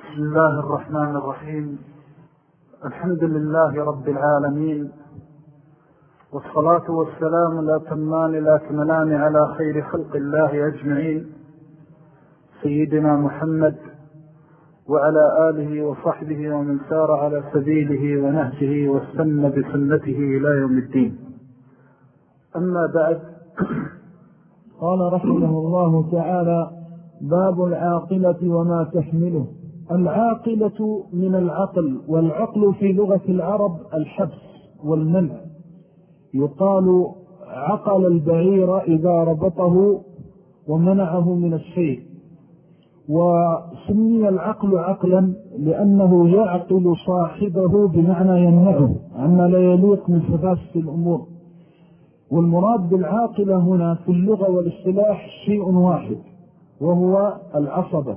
بسم الله الرحمن الرحيم. الحمد لله رب العالمين، والصلاة والسلام الأتمان الأكملان على خير خلق الله أجمعين، سيدنا محمد وعلى آله وصحبه ومن سار على سبيله ونهجه واستنى بسنته إلى يوم الدين. أما بعد، قال رحمه الله تعالى: باب العاقلة وما تحمله. العاقلة من العقل، والعقل في لغة العرب الحبس والمنع. يقال عقل البعير إذا ربطه ومنعه من الشيء. وسمي العقل عقلا لأنه يعقل صاحبه بمعنى يمنعه عما لا يليق من سفاسف الأمور. والمراد بالعاقلة هنا في اللغة والاصطلاح شيء واحد، وهو العصبة.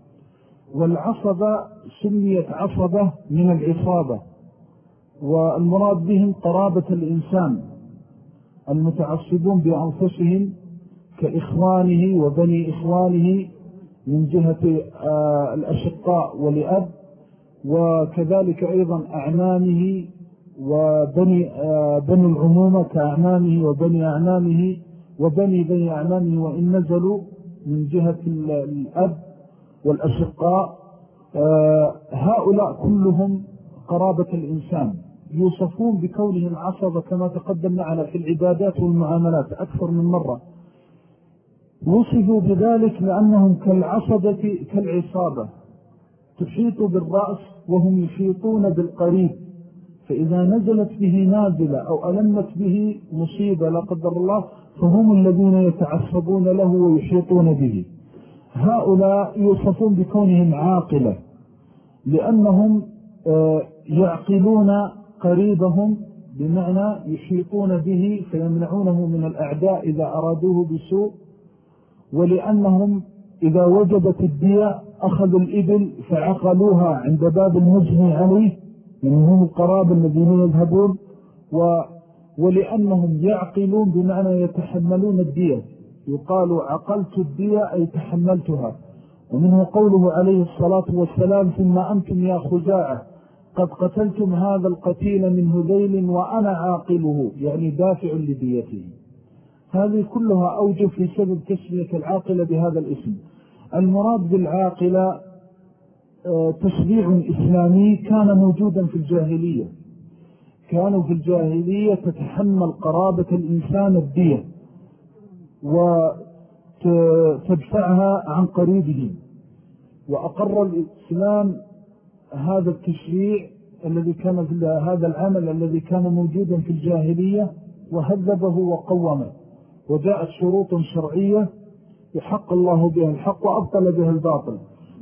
والعصبة سميت عصبة من العصابة، والمراد بهم قرابة الإنسان المتعصبون بأنفسهم كإخوانه وبني إخوانه من جهة الأشقاء والأب، وكذلك أيضا أعمامه وبني العمومة كأعمامه وبني أعمامه وبني أعمامه وإن نزلوا من جهة الأب والأشقاء. هؤلاء كلهم قرابة الإنسان، يوصفون بكونهم عصبة كما تقدم معنا في العبادات والمعاملات أكثر من مرة. وصفوا بذلك لأنهم كالعصبة كالعصابة، تحيط بالرأس وهم يحيطون بالقريب، فإذا نزلت به نازلة أو ألمت به مصيبة لا قدر الله فهم الذين يتعصبون له ويحيطون به. هؤلاء يوصفون بكونهم عاقلة لأنهم يعقلون قريبهم، بمعنى يحيطون به فيمنعونه من الأعداء إذا أرادوه بسوء. ولأنهم إذا وجدت الدية أخذوا الإبل فعقلوها عند باب المجني عليه منهم القرابة الذين يذهبون. ولأنهم يعقلون بمعنى يتحملون الدية، يقال عقلت الدية أي تحملتها. ومنه قوله عليه الصلاة والسلام: ثم أنتم يا خزاعة قد قتلتم هذا القتيل من هذيل وأنا عاقله، يعني دافع لديته. هذه كلها أوجه في سبب تسمية العاقلة بهذا الاسم. المراد بالعاقلة تشريع إسلامي كان موجودا في الجاهلية. كانوا في الجاهلية تتحمل قرابة الإنسان الدية وتدفعها عن قريبه. وأقر الإسلام هذا التشريع الذي كان في هذا العمل الذي كان موجودا في الجاهلية، وهذبه وقومه، وجاءت شروط شرعية يحق الله بها الحق وأبطل بها الباطل.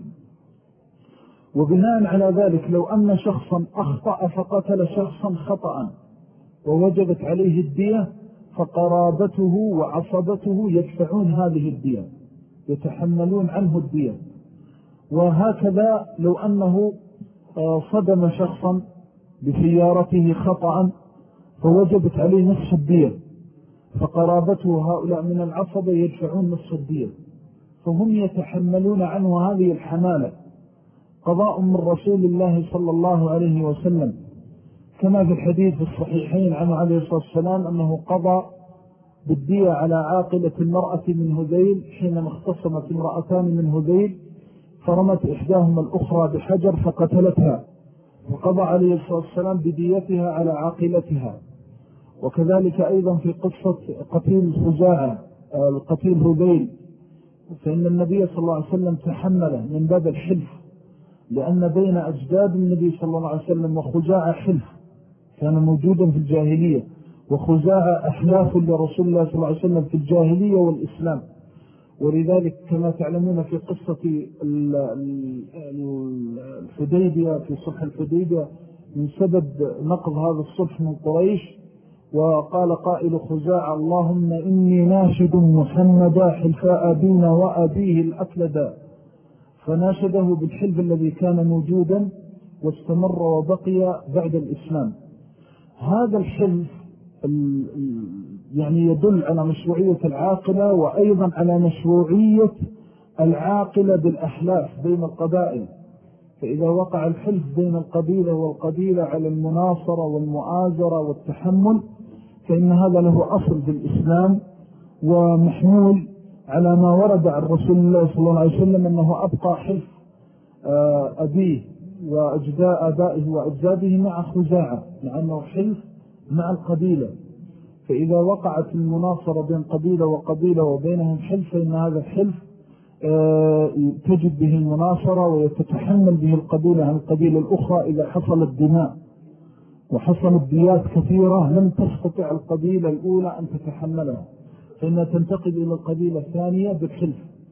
وبناء على ذلك لو أن شخصا أخطأ فقتل شخصا خطأ ووجبت عليه الدية، فقرابته وعصبته يدفعون هذه الدية، يتحملون عنه الدية. وهكذا لو أنه صدم شخصا بسيارته خطأ فوجبت عليه نصف الدية، فقرابته هؤلاء من العصبة يدفعون نصف الدية، فهم يتحملون عنه هذه الحمالة. قضاء من رسول الله صلى الله عليه وسلم كما في الحديث في الصحيحين عنه عليه الصلاة والسلام أنه قضى بالدية على عاقلة المرأة من هذيل حينما اختصمت امرأتان من هذيل، فرمت إحداهما الأخرى بحجر فقتلتها، وقضى عليه الصلاة والسلام بديتها على عاقلتها. وكذلك أيضا في قصة قتيل خزاعة القتيل هذيل، فإن النبي صلى الله عليه وسلم تحمله من باب الحلف، لأن بين أجداد النبي صلى الله عليه وسلم وخزاعة حلف كان موجودا في الجاهلية، وخزاعة أحلاف لرسول الله صلى الله عليه وسلم في الجاهلية والإسلام. ولذلك كما تعلمون في قصة الحديبية في صلح الحديبية من سبب نقض هذا الصلح من قريش، وقال قائل خزاعة: اللهم إني ناشد محمدا حلفاء أبينا وأبيه الأكلدا، فناشده بالحلف الذي كان موجودا واستمر وبقي بعد الإسلام. هذا الحلف يعني يدل على مشروعية العاقلة، وأيضا على مشروعية العاقلة بالأحلاف بين القبائل. فإذا وقع الحلف بين القبيلة والقبيلة على المناصرة والمؤازرة والتحمل فإن هذا له أصل في الإسلام ومحمول على ما ورد عن رسول الله صلى الله عليه وسلم أنه أبقى حلف أبيه وأجداء آبائه وأجداده مع خزاعة لأنه حلف مع القبيلة. فإذا وقعت المناصرة بين قبيلة وقبيلة وبينهم حلف فإن هذا الحلف تجد به المناصرة ويتتحمل به القبيلة عن القبيلة الأخرى إذا حصلت دماء وحصلت ديات كثيرة لم تستطع القبيلة الأولى أن تتحملها فإنها تنتقل إلى القبيلة الثانية بالحلف.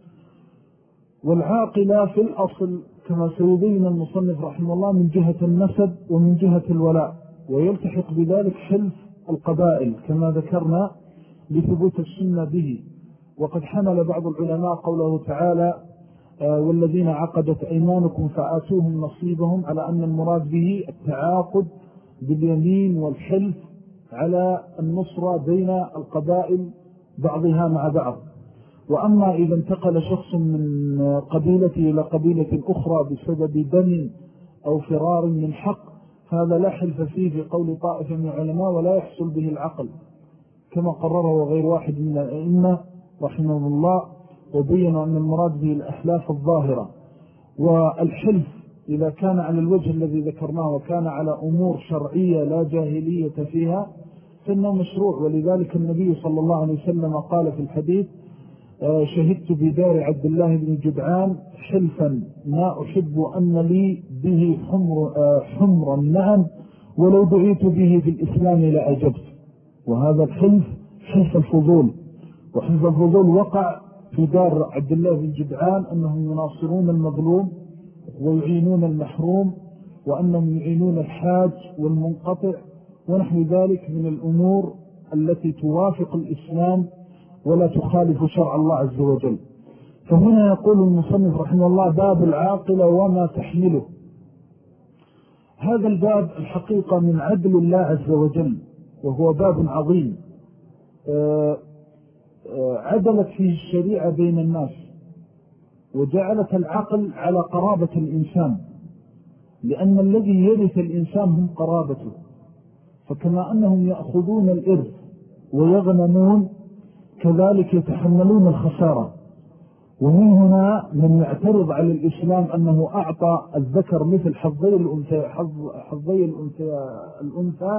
والعاقلة في الأصل كما سيبين المصنف رحمه الله من جهة النسب ومن جهة الولاء، ويلتحق بذلك حلف القبائل كما ذكرنا لثبوت السنة به. وقد حمل بعض العلماء قوله تعالى والذين عقدت أيمانكم فآتوهم نصيبهم على أن المراد به التعاقد باليمين والحلف على النصرة بين القبائل بعضها مع بعض. وأما إذا انتقل شخص من قبيلته إلى قبيلة أخرى بسبب دم أو فرار من حق هذا لا حلف فيه في قول طائفة من العلماء ولا يحصل به العقل كما قرره غير واحد من الأئمة رحمه الله، وبينوا أن المراد به الأحلاف الظاهرة. والحلف إذا كان على الوجه الذي ذكرناه وكان على أمور شرعية لا جاهلية فيها فإنه مشروع. ولذلك النبي صلى الله عليه وسلم قال في الحديث شهدت بدار عبد الله بن جدعان حلفا ما أحب أن لي به حمر النعم ولو دعيت به في الإسلام لأجبت. وهذا الحلف حلف الفضول، وحلف الفضول وقع في دار عبد الله بن جدعان أنهم يناصرون المظلوم ويعينون المحروم وأنهم يعينون الحاج والمنقطع ونحو ذلك من الأمور التي توافق الإسلام ولا تخالف شرع الله عز وجل. فهنا يقول المصنف رحمه الله باب العاقلة وما تحمله. هذا الباب الحقيقة من عدل الله عز وجل وهو باب عظيم عدلت فيه الشريعة بين الناس وجعلت العقل على قرابة الإنسان، لأن الذي يرث الإنسان هم قرابته، فكما أنهم يأخذون الإرث ويغنمون كذلك يتحملون الخسارة. ومن هنا من يعترض على الإسلام أنه أعطى الذكر مثل حظي الأنثى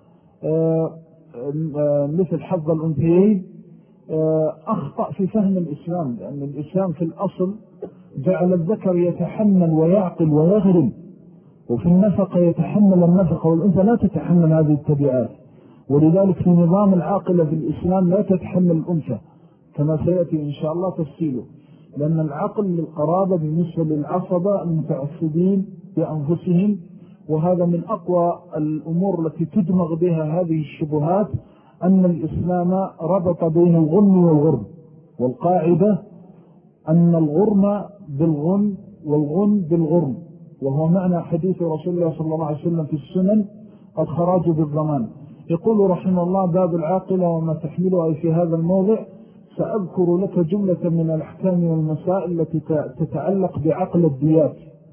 مثل حظ الأنثيين أخطأ في فهم الإسلام، لأن الإسلام في الأصل جعل الذكر يتحمل ويعقل ويغرم، وفي النفقة يتحمل النفقة والأنثى لا تتحمل هذه التبعات. ولذلك في نظام العاقلة في الإسلام لا تتحمل الأنثى كما سيأتي إن شاء الله تفصيله، لأن العقل للقرابة بالنسبة للعصبة المتعصبين بأنفسهم، وهذا من أقوى الأمور التي تدمغ بها هذه الشبهات أن الإسلام ربط بين الغنم والغرم، والقاعدة أن الغرم بالغنم والغنم بالغرم، وهو معنى حديث رسول الله صلى الله عليه وسلم في السنن الخراج بالضمان. يقول رحمه الله باب العاقلة وما تحمله. أي في هذا الموضع سأذكر لك جملة من الأحكام والمسائل التي تتعلق بعقل الديات.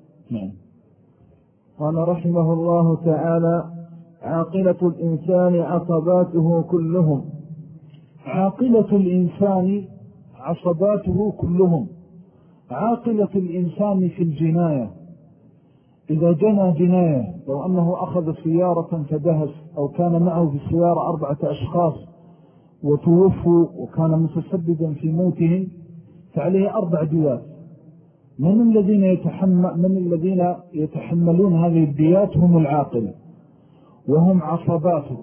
قال رحمه الله تعالى عاقلة الإنسان عصباته كلهم. عاقلة الإنسان عصباته كلهم. عاقلة الإنسان في الجناية إذا جنى جناية، لو أنه أخذ سيارة فدهس أو كان معه في السيارة 4 أشخاص وتوفوا وكان متسببا في موتهم فعليه 4 ديات. من الذين يتحملون هذه الديات هم العاقل وهم عصباته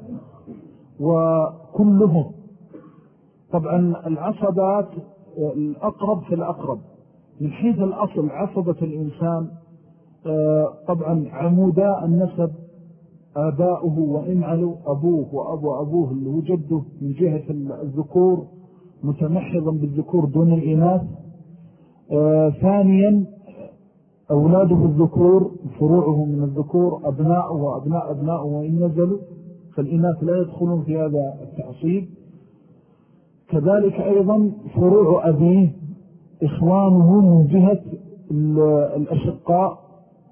وكلهم. طبعا العصبات الأقرب في الأقرب من حيث الأصل عصبة الإنسان طبعا عمودا النسب آباؤه وإن علوا أبوه وأبو أبوه اللي هو جده من جهة الذكور متمحضا بالذكور دون الإناث. ثانيا أولاده الذكور فروعه من الذكور أبناؤه وأبناء أبناؤه وإن نزلوا فالإناث لا يدخلون في هذا التعصيب. كذلك أيضا فروع أبيه إخوانه من جهة الأشقاء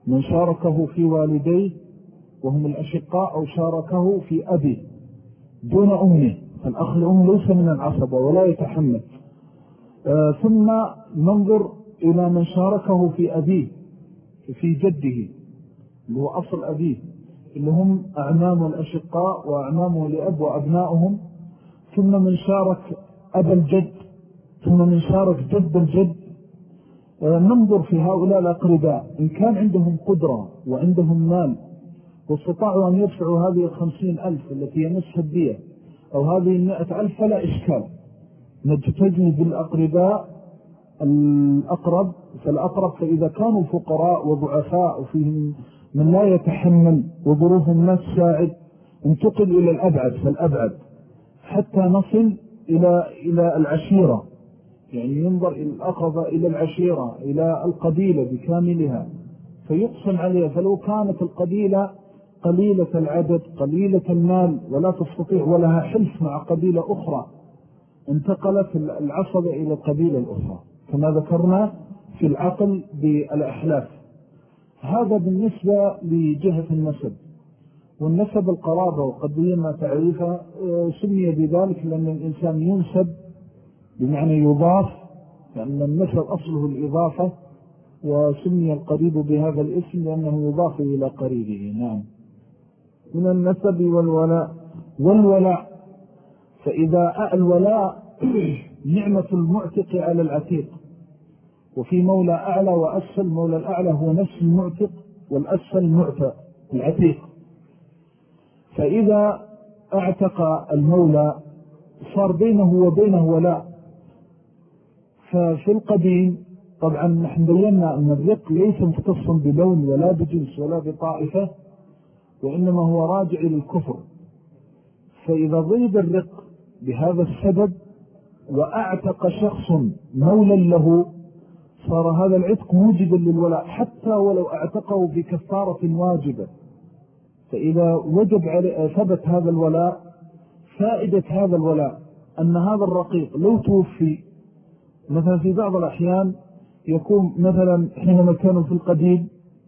من شاركه في والديه وهم الأشقاء أو شاركه في أبيه دون أمه، فالأخ الأم ليس من العصبة ولا يتحمل. ثم ننظر إلى من شاركه في أبيه في جده اللي هو أصل أبيه اللي هم أعمام الأشقاء وأعمامه لأب وأبنائهم، ثم من شارك أبا الجد، ثم من شارك جد الجد. ننظر في هؤلاء الأقرباء إن كان عندهم قدرة وعندهم مال واستطاعوا أن يدفعوا هذه 50,000 التي يمسها الدية أو هذه 100,000 فلا إشكال، نجتجي بالأقرباء الأقرب فالأقرب. فإذا كانوا فقراء وضعفاء وفيهم من لا يتحمل وظروفهم لا تساعد انتقل إلى الأبعد فالأبعد حتى نصل إلى العشيرة، يعني ينظر إلى الأقرب إلى العشيرة إلى القبيلة بكاملها فيقسم عليها. فلو كانت القبيلة قليلة العدد قليلة المال ولا تستطيع ولها حلف مع قبيلة أخرى انتقلت العصبة إلى القبيلة الأخرى كما ذكرنا في العقل بالأحلاف. هذا بالنسبة لجهة النسب. والنسب القرابة وقضية ما تعريفها سمي بذلك لأن الإنسان ينسب بمعنى يضاف، لأن النسب أصله الإضافة، وسمي القريب بهذا الاسم لأنه يضاف إلى قريبه. نعم. من النسب والولاء فإذا الولاء نعمة المعتق على العتيق، وفي مولى أعلى وأسفل. مولى الأعلى هو نفس المعتق والأسفل المعتق العتيق. فإذا اعتق المولى صار بينه وبينه ولاء. ففي القديم طبعا نحن بينا أن الرق ليس مختصا بلون ولا بجنس ولا بطائفة، وإنما هو راجع للكفر. فإذا ضرب الرق بهذا السبب وأعتق شخص مولا له صار هذا العتق موجبا للولاء حتى ولو أعتقه بكفارة واجبة. فإذا وجب ثبت هذا الولاء، فائدة هذا الولاء أن هذا الرقيق لو توفي مثلا في بعض الأحيان يكون مثلا حينما كانوا في القديم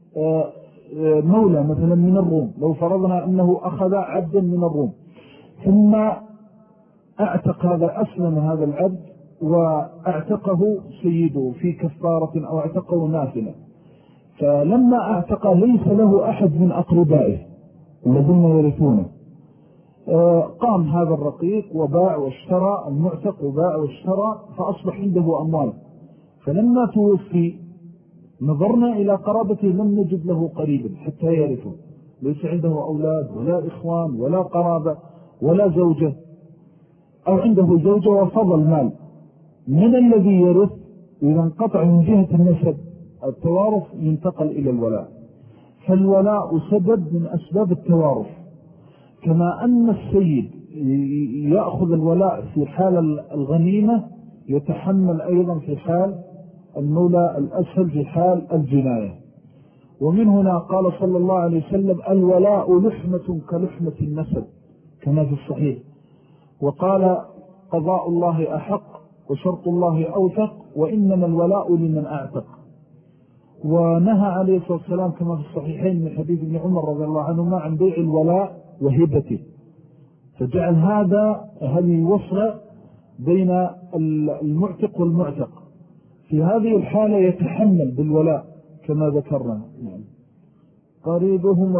مولى مثلا من الروم، لو فرضنا أنه أخذ عبدا من الروم ثم أعتق هذا أسلم هذا العبد وأعتقه سيده في كفارة أو أعتقه نافلة، فلما أعتق ليس له أحد من أقربائه الذين يرثونه، قام هذا الرقيق وباع واشترى المعتق وباع واشترى فأصبح عنده أموال. فلما توفي نظرنا إلى قرابته لم نجد له قريبا حتى يرثه، ليس عنده أولاد ولا إخوان ولا قرابة ولا زوجة، أو عنده زوجة وفضل مال. من الذي يرث؟ إذا انقطع من جهة النسب التوارث ينتقل إلى الولاء. فالولاء سبب من أسباب التوارث، كما أن السيد يأخذ الولاء في حال الغنيمة يتحمل أيضا في حال المولى الأسهل في حال الجناية. ومن هنا قال صلى الله عليه وسلم الولاء لحمة كلحمة النسب كما في الصحيح، وقال قضاء الله أحق وشرط الله أوثق وإنما الولاء لمن أعتق. ونهى عليه الصلاة والسلام كما في الصحيحين من حديث ابن عمر رضي الله عنهما عن بيع الولاء وهبته، فجعل هذه وصلة بين المعتق والمعتق. في هذه الحالة يتحمل بالولاء كما ذكرنا. قريبهم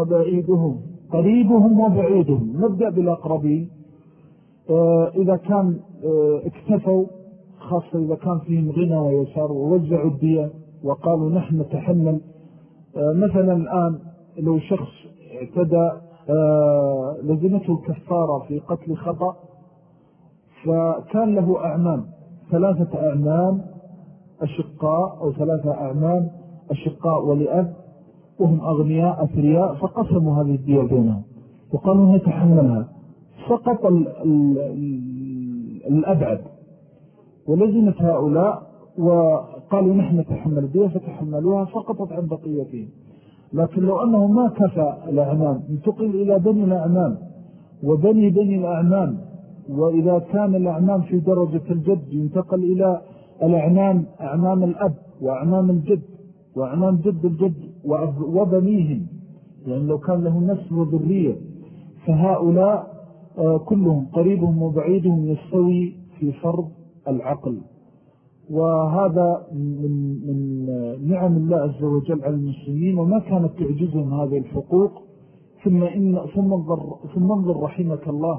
وبعيدهم. نبدأ بالأقربين. إذا كان اكتفوا، خاصة إذا كان فيهم غنى ويسار ووزعوا الدية وقالوا نحن نتحمل. مثلا الآن لو شخص اعتدى لزمته الكفارة في قتل خطأ، فكان له أعمام 3 أعمام أشقاء أو 3 أعمام أشقاء ولأب وهم أغنياء أثرياء، فقسموا هذه الدية بينهم وقالوا نتحملها. سقط الأبعد ولزمت هؤلاء وقالوا نحن نتحمل الدية فتحملوها، سقطت عن بقيتهم. لكن لو أنه ما كفى الأعمام انتقل إلى بني الأعمام وبني الأعمام، وإذا كان الأعمام في درجة الجد ينتقل إلى الأعمام أعمام الأب وأعمام الجد وأعمام جد الجد وبنيهم، يعني لو كان له نسل وذرية، فهؤلاء كلهم قريبهم وبعيدهم يستوي في فرض العقل. وهذا من نعم الله عز وجل على المسلمين، وما كانت تعجزهم هذه الحقوق. ثم انظر رحمك الله،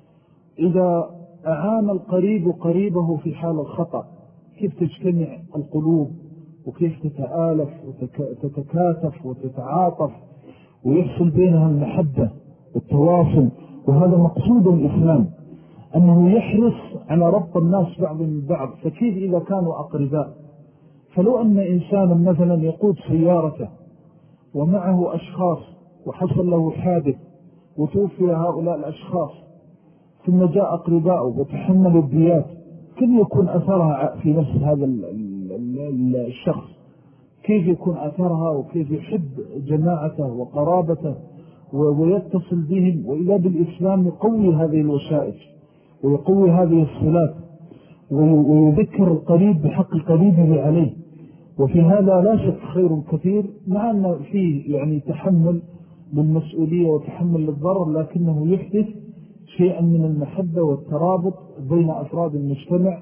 إذا أعان القريب قريبه في حال الخطأ كيف تجتمع القلوب، وكيف تتآلف وتتكاتف وتتعاطف ويحصل بينها المحبة والتواصل. وهذا مقصود الإسلام، أنه يحرص على ربط الناس بعضهم ببعض. فكيف إذا كانوا أقرباء؟ فلو أن إنسانا مثلا يقود سيارته ومعه أشخاص وحصل له حادث وتوفي هؤلاء الأشخاص، ثم جاء أقرباءه وتحملوا الديات، كيف يكون أثرها في نفس هذا الشخص؟ كيف يكون أثرها، وكيف يحب جماعته وقرابته ويتصل بهم؟ وإلا بالإسلام يقوي هذه الوشائج ويقوي هذه الصلات ويذكر القريب بحق قريبه عليه. وفي هذا لا شك خير كثير، مع أن فيه يعني تحمل للمسؤولية وتحمل للضرر، لكنه يحدث شيئا من المحبة والترابط بين أفراد المجتمع.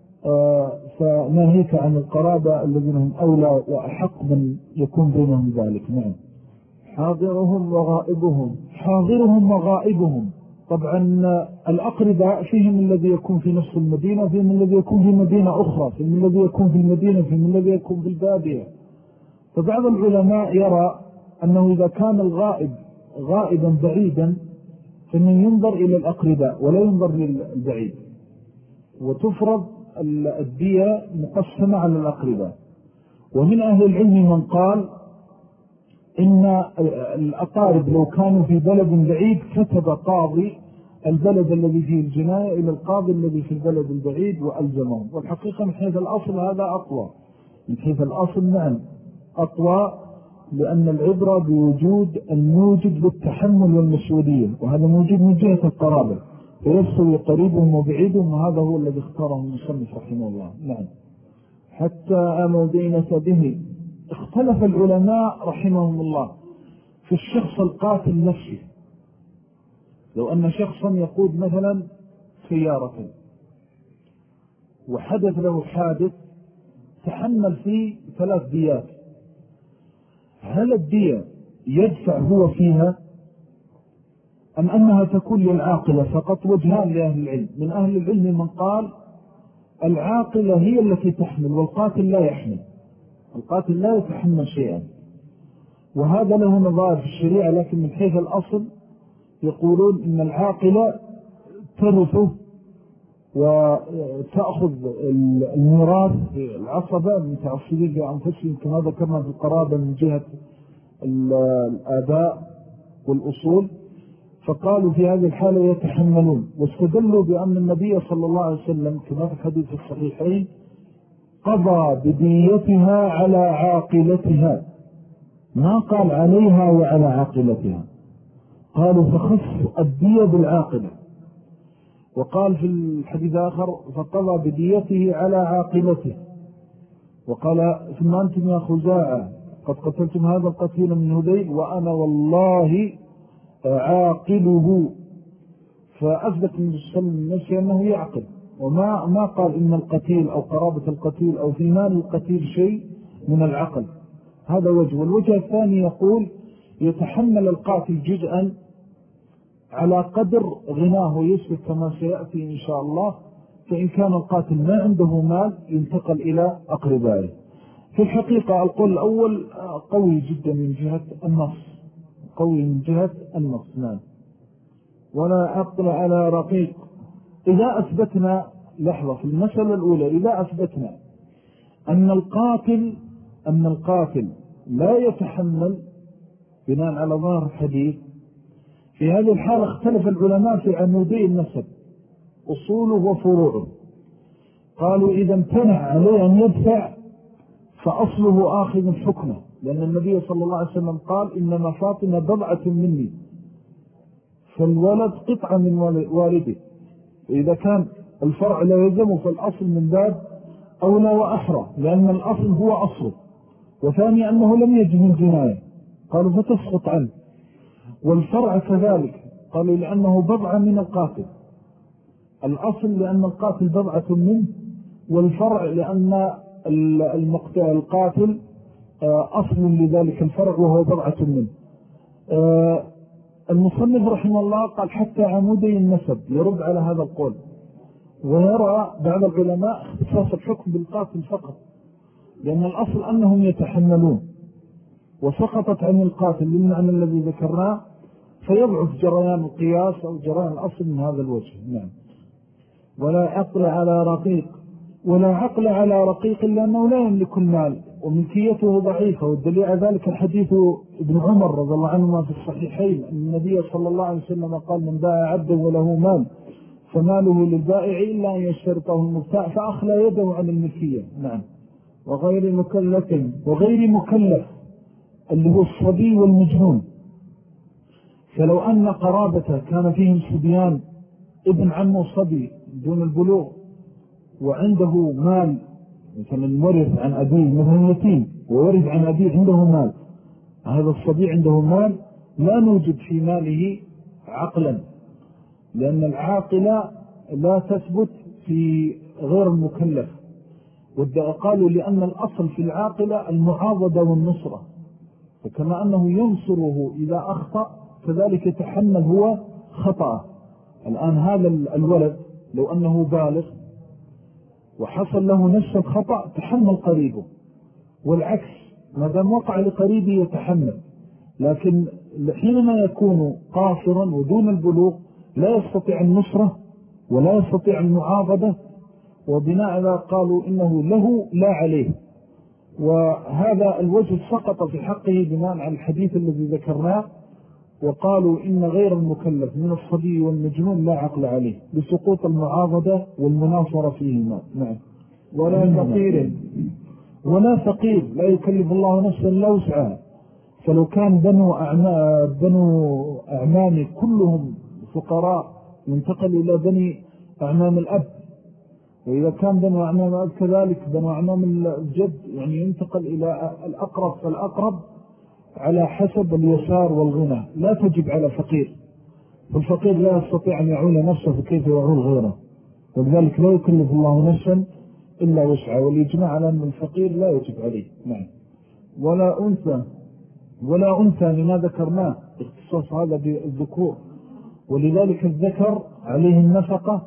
فناهيك عن القرابة الذين هم أولى وأحق من يكون بينهم ذلك. نعم. حاضرهم وغائبهم. حاضرهم وغائبهم، طبعا الأقرباء فيهم الذي يكون في نفس المدينة، فيهم الذي يكون في مدينة أخرى، فيهم الذي يكون في المدينة، فيهم الذي يكون في البادية. فبعض العلماء يرى أنه إذا كان الغائب غائبا بعيدا فإنه ينظر إلى الأقرباء ولا ينظر للبعيد، وتفرض الدية مقسمة على الأقرباء. ومن أهل العلم من قال إن الأقارب لو كانوا في بلد بعيد كتب قاضي البلد الذي فيه الجناية إلى القاضي الذي في البلد البعيد وألزمهم. والحقيقة من حيث الأصل هذا أقوى، من حيث الأصل نعم أقوى، لأن العبرة بوجود الموجب بالتحمل والمسؤولية، وهذا موجود من جهة القرابة، فيفصل قريبهم وبعيدهم، وهذا هو الذي اختاره المصنف رحمه الله. نعم. حتى أموا دينة به. اختلف العلماء رحمهم الله في الشخص القاتل نفسه. لو أن شخصا يقود مثلا سيارة وحدث له حادث تحمل فيه 3 ديات، هل الدية يدفع هو فيها أم أنها تكون للعاقلة فقط؟ وجهان لأهل العلم. من أهل العلم من قال العاقلة هي التي تحمل والقاتل لا يحمل، القاتل لا يتحمل شيئا، وهذا له نظائر في الشريعة. لكن من حيث الأصل يقولون إن العاقلة ترثه وتأخذ الميراث العصبة من تعصبين بأنفسهم كما ذكرنا في القرابة من جهة الآباء والأصول. فقالوا في هذه الحالة يتحملون، واستدلوا بأن النبي صلى الله عليه وسلم كما في الحديث الصحيحين قضى بديتها على عاقلتها، ما قال عليها وعلى عاقلتها، قالوا فخص الدية بالعاقلة. وقال في الحديث آخر فقضى بديته على عاقلته. وقال ثم أنتم يا خزاعة قد قتلتم هذا القتيل من هذيل وأنا والله عاقله. فأثبت من السلم نفسه أنه يعقل، وما قال إن القتيل أو قرابة القتيل أو في مال القتيل شيء من العقل. هذا وجه. والوجه الثاني يقول يتحمل القاتل جزءا على قدر غناه ويسبق كما سيأتي إن شاء الله. فإن كان القاتل ما عنده مال ينتقل إلى أقربائه. في الحقيقة القول الأول قوي جدا من جهة النص، قوي من جهة النص. نعم. ولا عقل على رقيق. إذا أثبتنا لحظة في المسألة الأولى، إذا أثبتنا أن القاتل لا يتحمل بناء على ظاهر الحديث، في هذه الحالة اختلف العلماء في عمودي النسب أصوله وفروعه. قالوا إذا امتنع عليه أن يدفع فأصله آخذ حكمه، لأن النبي صلى الله عليه وسلم قال إنما فاطمة بضعة مني، فالولد قطعة من والده. إذا كان الفرع لا يلزم فالأصل من باب أولى وأحرى، لأن الأصل هو أصله وثاني أنه لم يجب الجناية قالوا فتسقط عنه. والفرع كذلك قالوا لأنه بضعة من القاتل، الأصل لأن القاتل بضعة منه، والفرع لأن القاتل أصل لذلك الفرع وهو بضعة منه. المصنف رحمه الله قال حتى عمودي النسب يرد على هذا القول، ويرى بعض العلماء اختصاص الحكم بالقاتل فقط، لأن الأصل أنهم يتحملون، وسقطت عن القاتل للمعنى الذي ذكرناه، فيضعف جريان القياس أو جريان الأصل من هذا الوجه. نعم. ولا عقل على رقيق، ولا عقل على رقيق لأنه لا يملك المال وملكيته ضعيفة، والدليل على ذلك الحديث ابن عمر رضي الله عنهما في الصحيحين أن النبي صلى الله عليه وسلم قال من باع عبدا وله مال فماله للبائع إلا أن يشترطه المبتاع فأخلى يده عن الملكية. نعم. وغير مكلف اللي هو الصبي والمجنون، فلو أن قرابته كان فيهم صبيان ابن عمه صبي دون البلوغ وعنده مال، مثلا ورث عن أبيه مثلا يتيم وورث عن أبيه عنده مال، هذا الصبي عنده مال لا نوجد في ماله عقلا، لأن العاقلة لا تثبت في غير المكلف. قالوا لأن الأصل في العاقلة المعاضدة والنصرة، فكما أنه ينصره إذا أخطأ كذلك يتحمل هو خطأه. الآن هذا الولد لو أنه بالغ وحصل له نفس الخطأ تحمل قريبه، والعكس ما دام وقع لقريبه يتحمل، لكن حينما يكون قاصرا ودون البلوغ لا يستطيع النصرة ولا يستطيع المعاضدة، وبناء على قالوا إنه له لا عليه. وهذا الوجه سقط في حقه بناء على الحديث الذي ذكرناه، وقالوا إن غير المكلف من الصبي والمجنون لا عقل عليه لسقوط المعاضدة والمناصرة فيهما. نعم. ولا فقير لا يكلف الله نفسا لا وسعها، فلو كان بنو أعمام كلهم فقراء ينتقل إلى بني أعمام الأب، وإذا كان بنو أعمام الأب كذلك بنو أعمام الجد يعني ينتقل إلى الأقرب فالأقرب على حسب اليسار والغنى، لا تجب على فقير، والفقير لا يستطيع أن يعول نفسه فكيف يعول غيره، ولذلك لا يكلف الله نفسا إلا وسعها، والإجماع على أن الفقير لا يجب عليه. نعم. ولا أنثى لما ذكرناه اختصاص هذا بالذكور، ولذلك الذكر عليه النفقة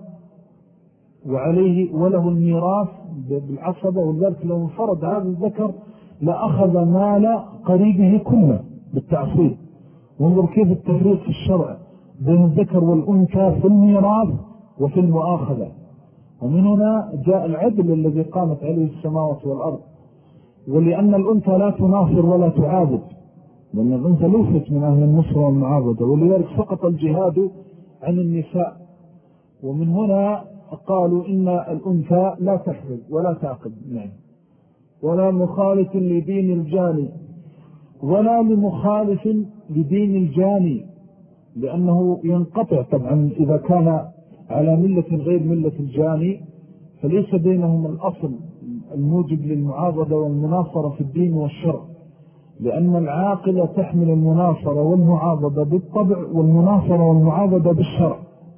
وله الميراث بالعصبة، ولذلك لو انفرد هذا الذكر لأخذ مال قريبه كله بالتعصيب. وانظر كيف التفريق في الشرع بين الذكر والأنثى في الميراث وفي المؤاخذة، ومن هنا جاء العدل الذي قامت عليه السماوات والأرض. ولأن الأنثى لا تناصر ولا تعاضد، لأن الأنثى ليست من أهل النصر والمعاضدة، ولذلك سقط الجهاد عن النساء. ومن هنا قالوا إن الأنثى لا تحمل ولا تعقد. نعم. ولا مخالف لدين الجاني، ولا لمخالف لدين الجاني، لأنه ينقطع طبعا إذا كان على ملة غير ملة الجاني، فليس بينهم الأصل الموجب للمعاضدة والمناصرة في الدين والشرع، لأن العاقلة تحمل المناصرة والمعاضدة بالطبع والمناصرة والمعاضدة بالشرع،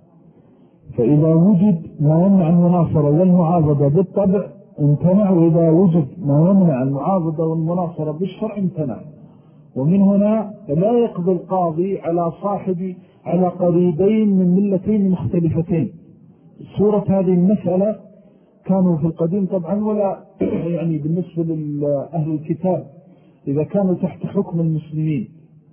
فإذا وجد ما يمنع المناصرة والمعاضدة بالطبع امتنع، وإذا وجد ما يمنع المعاضدة والمناصرة بالشرع امتنع. ومن هنا لا يقضي القاضي على قريبين من ملتين مختلفتين. صورة هذه المسألة كانوا في القديم طبعا، ولا يعني بالنسبة لأهل الكتاب إذا كانوا تحت حكم المسلمين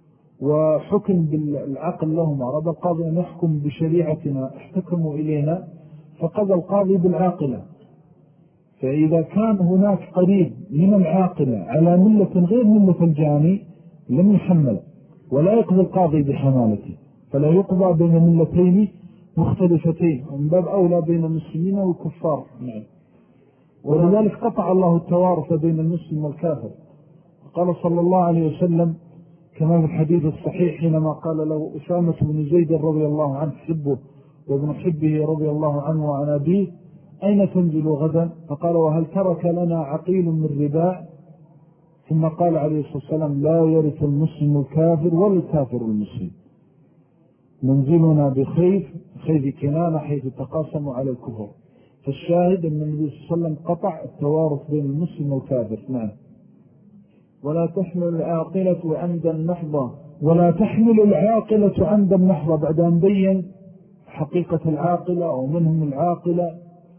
وحكم بالعقل لهم، أراد القاضي أن يحكم بشريعتنا احتكموا إلينا، فقضى القاضي بالعاقلة. فإذا كان هناك قريب من العاقلة على ملة غير ملة الجاني لم يحمل، ولا يقضي القاضي بحمالته، فلا يقضى بين ملتين مختلفتين، ومن باب أولى بين المسلمين والكفار. نعم. ولذلك قطع الله التوارث بين المسلم والكافر. قال صلى الله عليه وسلم كما في الحديث الصحيح حينما قال له أسامة بن زيد رضي الله عنه حبه وابن حبه رضي الله عنه وعن أبيه أين تنزل غدا؟ فقال وهل ترك لنا عقيل من رباع؟ ثم قال عليه الصلاة والسلام لا يرث المسلم الكافر ولا الكافر المسلم. منزلنا خيف كنانة حيث تقاسموا على الكفر. فالشاهد أن النبي صلى الله عليه وسلم قطع التوارث بين المسلم والكافر. نعم. ولا تحمل العاقلة عمدا محضا. ولا تحمل العاقلة عمدا محضا، بعد أن بين حقيقة العاقلة ومنهم العاقلة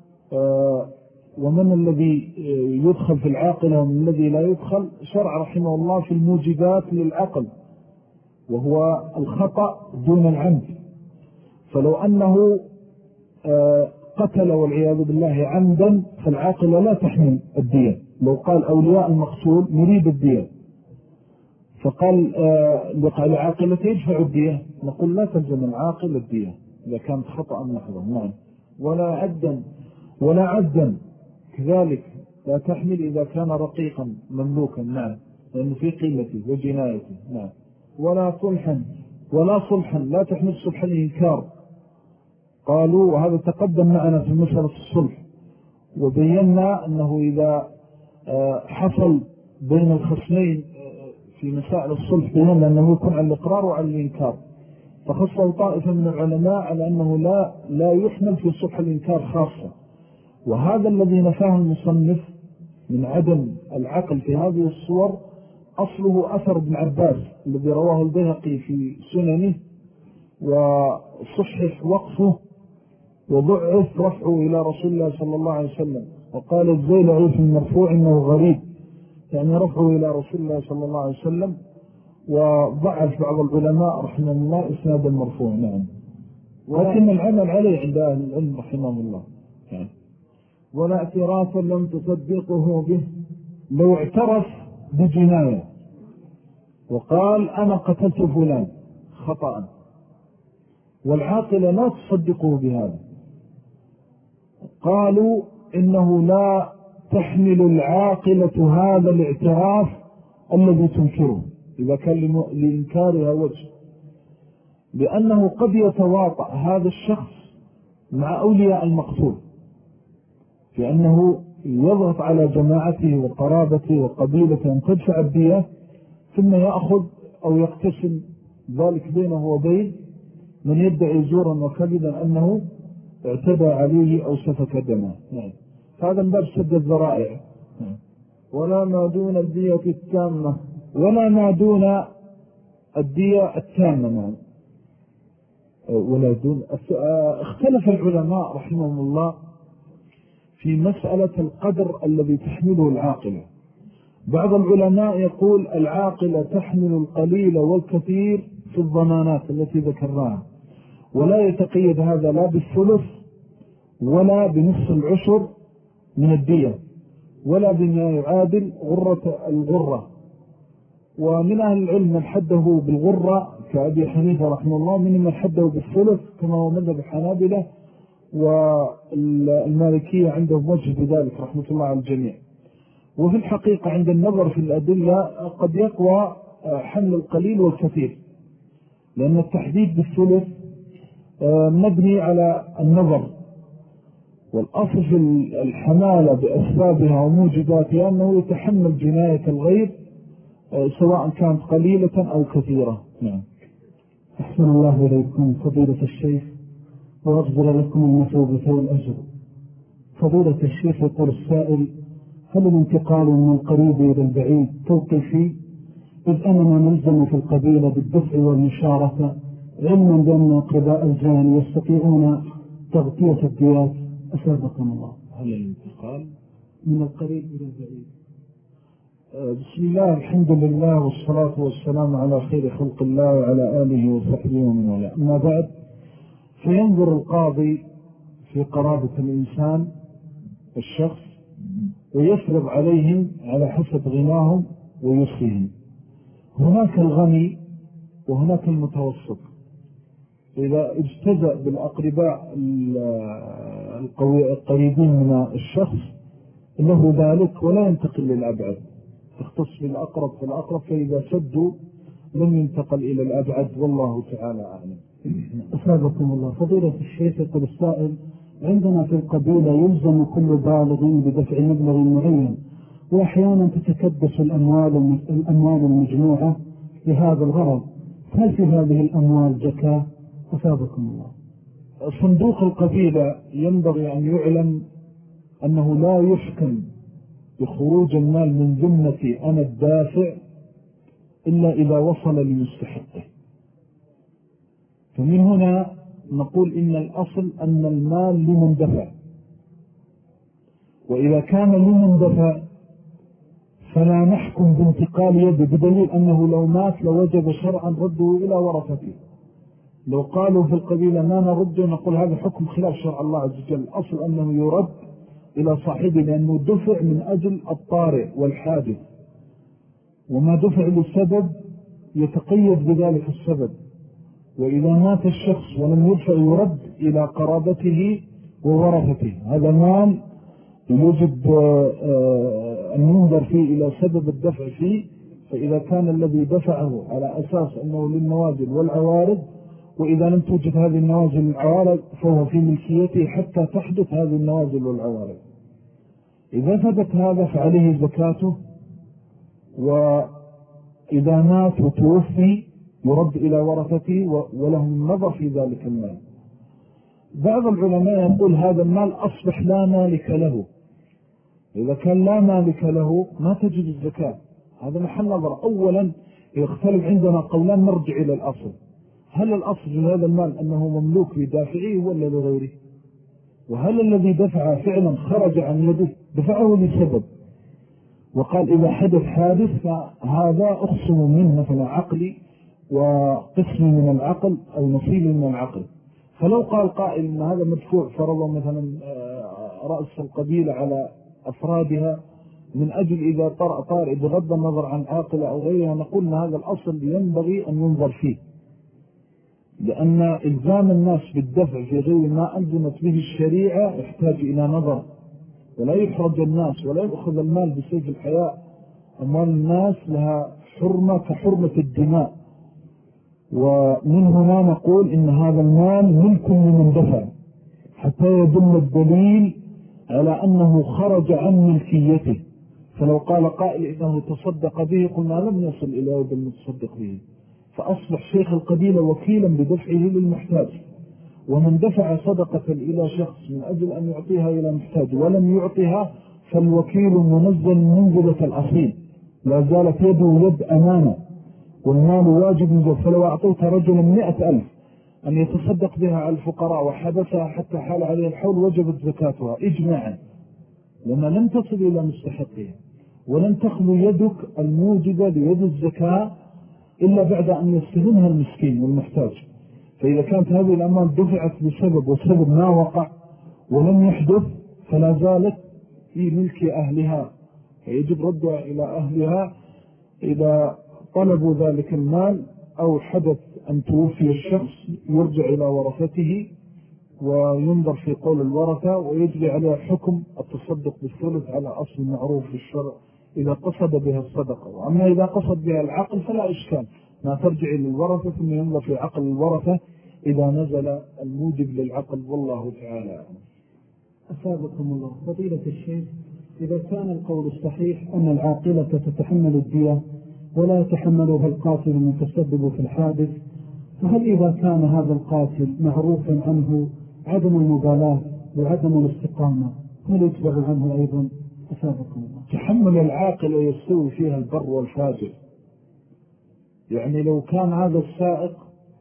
ومن الذي يدخل في العاقلة ومن الذي لا يدخل، شرع رحمه الله في الموجبات للعقل، وهو الخطأ دون العمد. فلو أنه قتل والعياذ بالله عمدا فالعاقلة لا تحمل الدية. لو قال أولياء المقتول نريد الدية، فقال العاقلة يدفع الدية، نقول لا تلزم العاقل الدية إذا كانت خطأ محضا. نعم. ولا عبدا كذلك لا تحمل إذا كان رقيقا مملوكا. نعم، لأنه في قيمته وجنايته. نعم. ولا صلحا لا تحمل صلح الإنكار. قالوا وهذا تقدم معنا في مسألة الصلح، وبينا أنه إذا حصل بين الخصمين في مسائل الصلح بينا أنه يكون على الإقرار وعلى الإنكار، فخصوا طائفة من العلماء على أنه لا يحمل في صلح الإنكار خاصة. وهذا الذي نفاه المصنف من عدم العقل في هذه الصور أصله أثر ابن عباس الذي رواه البيهقي في سننه وصحح وقفه وضعف رفعه إلى رسول الله صلى الله عليه وسلم. وقال الزيلعي في المرفوع إنه غريب، يعني رفعه إلى رسول الله صلى الله عليه وسلم، وضعف بعض العلماء رحمه الله إسناد المرفوع. نعم. ولكن العمل عليه عند أهل العلم رحمه الله. يعني ولا اعتراف لم تصدقه به. لو اعترف بجناية وقال أنا قتلت فلان خطأ والعاقلة لا تصدقه بهذا، قالوا إنه لا تحمل العاقلة هذا الاعتراف الذي تنكره إذا كان لإنكارها وجه، لأنه قد يتواطأ هذا الشخص مع أولياء المقتول في أنه يضغط على جماعته وقرابته وقبيلته أن تدفع الدية، ثم يأخذ أو يقتسم ذلك بينه وبين من يدعي زورا وكذبا أنه اعتدى عليه أو سفك دمه. هذا من باب سد الذرائع. ولا ما دون الدية التامة. ولا ما دون الدية التامة. ولا دون. اختلف العلماء رحمهم الله في مسألة القدر الذي تحمله العاقلة. بعض العلماء يقول العاقلة تحمل القليل والكثير في الضمانات التي ذكرناها، ولا يتقيد هذا لا بالثلث ولا بنصف العشر من الدية ولا بما يعادل الغرة. ومن أهل العلم من حده بالغرة كأبي حنيفة رحمه الله، من حده بالثلث كما هو مذهب الحنابلة، والمالكية عندهم وجه بذلك رحمة الله على الجميع. وفي الحقيقة عند النظر في الأدلة قد يقوى حمل القليل والكثير، لأن التحديد بالثلث مبني على النظر، والأصل في الحمالة بأسبابها وموجباتها أنه يتحمل جناية الغير سواء كانت قليلة أو كثيرة. نعم. أحسن الله إليكم فضيلة الشيخ وأفضل لكم المثوبة والأجر. فضيلة الشيخ يقول السائل: هل الانتقال من القريب إلى البعيد توقيفي، إذ أننا نلزم في القبيلة بالدفع والمشاركة، علما بأن أقرباء الجاني يستطيعون تغطية الديات؟ أسابقنا الله. هل الانتقال من القريب إلى البعيد؟ بسم الله، الحمد لله والصلاة والسلام على خير خلق الله وعلى آله وصحبه ومن والاه. أما بعد، فينظر القاضي في قرابة الإنسان الشخص ويفرض عليهم على حسب غناهم ويسرهم. هناك الغني وهناك المتوسط. إذا اجتزأ بالأقرباء القريبين من الشخص له ذلك ولا ينتقل للأبعد، تختص بالأقرب فالأقرب، فإذا سدوا لم ينتقل إلى الأبعد، والله تعالى أعلم. أسابقكم الله. فضيلة الشيخ يقول السائل: عندنا في القبيلة يلزم كل بالغ بدفع مبلغ معين، وأحيانا تتكدس الأموال المجموعة لهذا الغرض. هل في هذه الأموال زكاة؟ أثابكم الله. صندوق القبيلة ينبغي أن يعلم أنه لا يحكم بخروج المال من ذمتي أنا الدافع إلا إذا وصل لمستحقه. فمن هنا نقول إن الأصل أن المال لمن دفع، وإذا كان لمن دفع فلا نحكم بانتقال يده، بدليل أنه لو مات لوجب شرعا رده إلى ورثته. لو قالوا في القبيلة ما نرده نقول هذا حكم خلاف شرع الله عز وجل. الأصل أنه يرد إلى صاحبه لأنه دفع من أجل الطارئ والحادث، وما دفع للسبب يتقيد بذلك السبب. وإذا مات الشخص ولم يدفع يرد إلى قرابته وورثته. هذا مال يجب أن ينظر فيه إلى سبب الدفع فيه. فإذا كان الذي دفعه على أساس أنه للنوازل والعوارض، وإذا لم توجد هذه النوازل والعوارض فهو في ملكيته حتى تحدث هذه النوازل والعوارض. إذا ثبت هذا فعليه زكاته، وإذا مات وتوفي يرد إلى ورثته ولهم نظر في ذلك المال. بعض العلماء يقول هذا المال أصبح لا مالك له. إذا كان لا مالك له ما تجد الزكاة. هذا محل نظر. أولا يختلف عندنا قولان، نرجع إلى الأصل. هل الأصل في هذا المال أنه مملوك لدافعه ولا لغيره؟ وهل الذي دفع فعلا خرج عن يده دفعه لسبب؟ وقال إذا حدث حادث فهذا أخصم منه مثلا عقلي وقسم من العقل أو نصيب من العقل. فلو قال قائل إن هذا مدفوع فرضا مثلا رأس القبيلة على أفرادها من أجل إذا طارئ بغض النظر عن عاقلة أو غيرها، نقول أن هذا الأصل ينبغي أن ينظر فيه، لأن إلزام الناس بالدفع في غير ما ألزمت به الشريعة يحتاج إلى نظر، ولا يحرج الناس ولا يأخذ المال بسيف الحياء. أموال الناس لها حرمة كحرمة الدماء. ومن هنا نقول إن هذا المال ملك لمن دفع حتى يدل الدليل على أنه خرج عن ملكيته. فلو قال قائل إنه تصدق به قلنا لم يصل إلى يد المتصدق به، فأصبح شيخ القبيلة وكيلا بدفعه للمحتاج. ومن دفع صدقة إلى شخص من أجل أن يعطيها إلى محتاج ولم يعطيها فالوكيل منزل منزلة الأصيل، لا زالت يده يد أمانة والمال واجب نزل. فلو أعطيت رجلا 100,000 أن يتصدق بها على الفقراء وحبسها حتى حال عليه الحول وجبت زكاتها إجماعا، لما لم تصل إلى مستحقها. ولن تخلو يدك الموجبة ليد الزكاة إلا بعد أن يستلمها المسكين والمحتاج. فإذا كانت هذه الأموال دفعت بسبب وسبب ما وقع ولم يحدث فلا زالت في ملك أهلها، فيجب ردها إلى أهلها إذا طلبوا ذلك المال أو حدث أن توفي الشخص يرجع إلى ورثته وينظر في قول الورثة ويجري عليها حكم التصدق بالثلث على أصل معروف في الشرع إذا قصد بها الصدقة. وأما إذا قصد بها العقل فلا إشكال، ما ترجع للورثة ثم ينظر في عقل الورثة إذا نزل الموجب للعقل. والله تعالى أثابكم الله. فضيلة الشيخ، إذا كان القول الصحيح أن العاقلة تتحمل الدية ولا يتحملها القاتل المتسبب في الحادث، فهل إذا كان هذا القاتل معروفا عنه عدم المبالاة وعدم الاستقامة هل يتبع عنه أيضا؟ أثابكم الله. تحمل العاقلة يستوي فيها البر والفاجر. يعني لو كان هذا السائق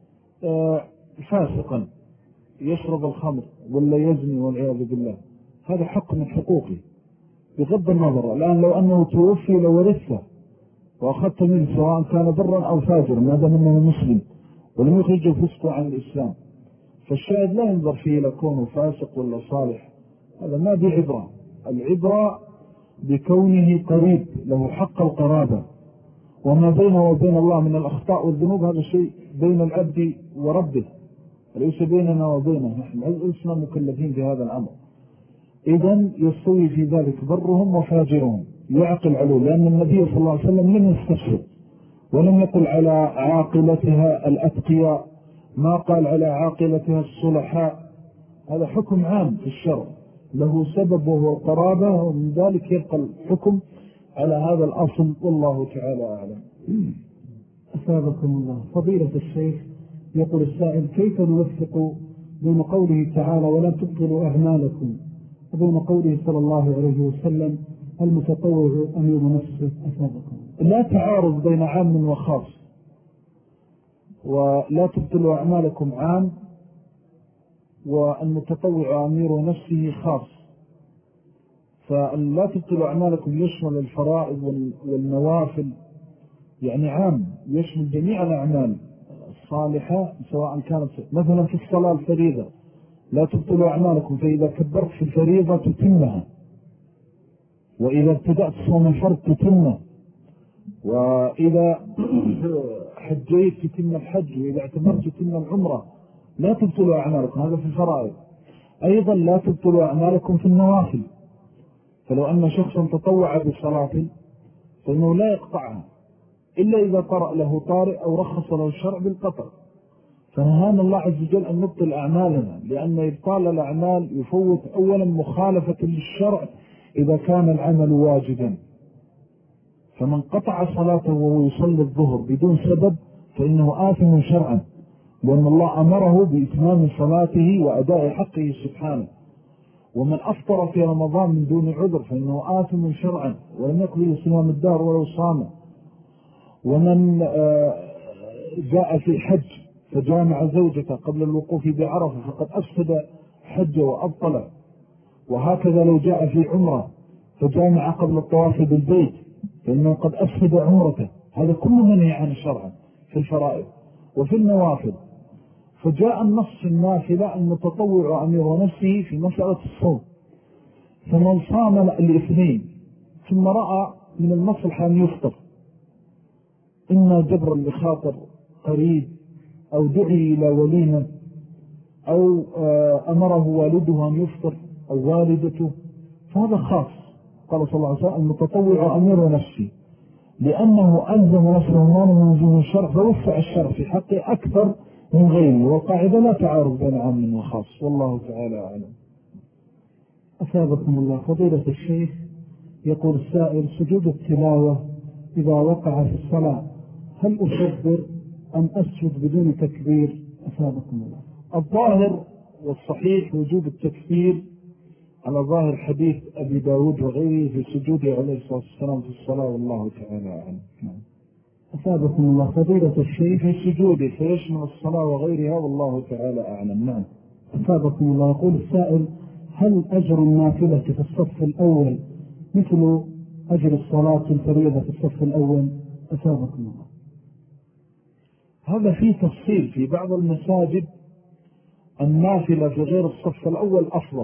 فاسقا يشرب الخمر ولا يزني والعياذ بالله، هذا حق من حقوقه بغض النظر. الآن لو أنه توفي لورثه وأخذت منه سواء كان برا أو فاجرا ما دام أنه مسلم ولم يخرجه فسقه عن الإسلام، فالشاهد لا ينظر فيه لكونه فاسق ولا صالح، هذا ما دي عبرة. العبرة بكونه قريب له حق القرابة، وما بينه وبين الله من الأخطاء والذنوب هذا شيء بين العبد وربه وليس بيننا وبينه، نحن لسنا مكلفين في هذا الأمر. إذن يستوي في ذلك برهم وفاجرهم يعقل عليه، لأن النبي صلى الله عليه وسلم لم يستفسر ولم يقل على عاقلتها الأتقياء، ما قال على عاقلتها الصلحاء. هذا حكم عام في الشرع له سبب وهو القرابة، ومن ذلك يبقى الحكم على هذا الأصل، والله تعالى أعلم. أثابكم الله. فضيلة الشيخ، يقول السائل: كيف نوفق بين قوله تعالى ولا تبطلوا أعمالكم وبين قوله صلى الله عليه وسلم المتطوع أمير نفسه؟ أثابكم. لا تعارض بين عام وخاص، ولا تبطلوا أعمالكم عام والمتطوع أمير نفسه خاص. فلا تبطلوا أعمالكم يشمل الفرائض والنوافل، يعني عام يشمل جميع الأعمال الصالحة سواء كانت مثلا في الصلاة الفريضة لا تبطلوا أعمالكم، فإذا كبرت في الفريضة تتمها، وإذا ابتدأت صوم الفرض تتمه، وإذا حجيت تتم الحج، وإذا اعتمرت تتم العمرة. لا تبطلوا أعمالكم، هذا في الفرائض. أيضا لا تبطلوا أعمالكم في النوافل، فلو أن شخصا تطوع بصلاة فإنه لا يقطعها إلا إذا طرأ له طارئ أو رخص له الشرع بالقطع. فنهانا الله عز وجل أن نبطل أعمالنا، لأن إبطال الأعمال يفوت أولا مخالفة للشرع إذا كان العمل واجبا. فمن قطع صلاته وهو يصلي الظهر بدون سبب فإنه آثم شرعا، لأن الله أمره بإتمام صلاته وأداء حقه سبحانه. ومن أفطر في رمضان من دون عذر فإنه آثم شرعا ولم يقبل صيام الدار ولو صام. ومن جاء في حج فجامع زوجته قبل الوقوف بعرفة فقد أفسد حج وأبطل. وهكذا لو جاء في عمره فجامع قبل الطواف بالبيت فإنه قد أفسد عمرته. هذا كل منهي عن شرعا في الفرائض. وفي النوافل فجاء النص في النافلة المتطوع أمير نفسه في مسألة الصوم، فمن صام الاثنين ثم رأى من المصلحة أن يفطر، إما جبرا لخاطر قريب أو دعي إلى وليمة أو أمره والده أن يفطر أو والدته، فهذا خاص. قال صلى الله عليه وسلم المتطوع أمير نفسه، لأنه ألزم نفسه ما من يلزم الشرع، فوسع الشرع في حقه أكثر من غيره. والقاعدة لا تعارض بين عام وخاص، والله تعالى أعلم. أثابكم الله. فضيلة الشيخ، يقول السائل: سجود التلاوة إذا وقع في الصلاة هل أكبر أم أسجد بدون تكبير؟ أثابكم الله. الظاهر والصحيح وجوب التكبير على ظاهر حديث أبي داود وغيره في سجوده عليه الصلاة والسلام في الصلاة، والله تعالى أعلم. أثابكم الله. فضيلة الشيخ، في سجوده فيشمل الصلاة وغيرها، والله تعالى أعلم. نعم. أثابكم الله. يقول السائل: هل أجر النافلة في الصف الأول مثل أجر الصلاة الفريضة في الصف الأول؟ أثابكم الله. هذا فيه تفصيل. في بعض المساجد النافلة في غير الصف الأول أفضل.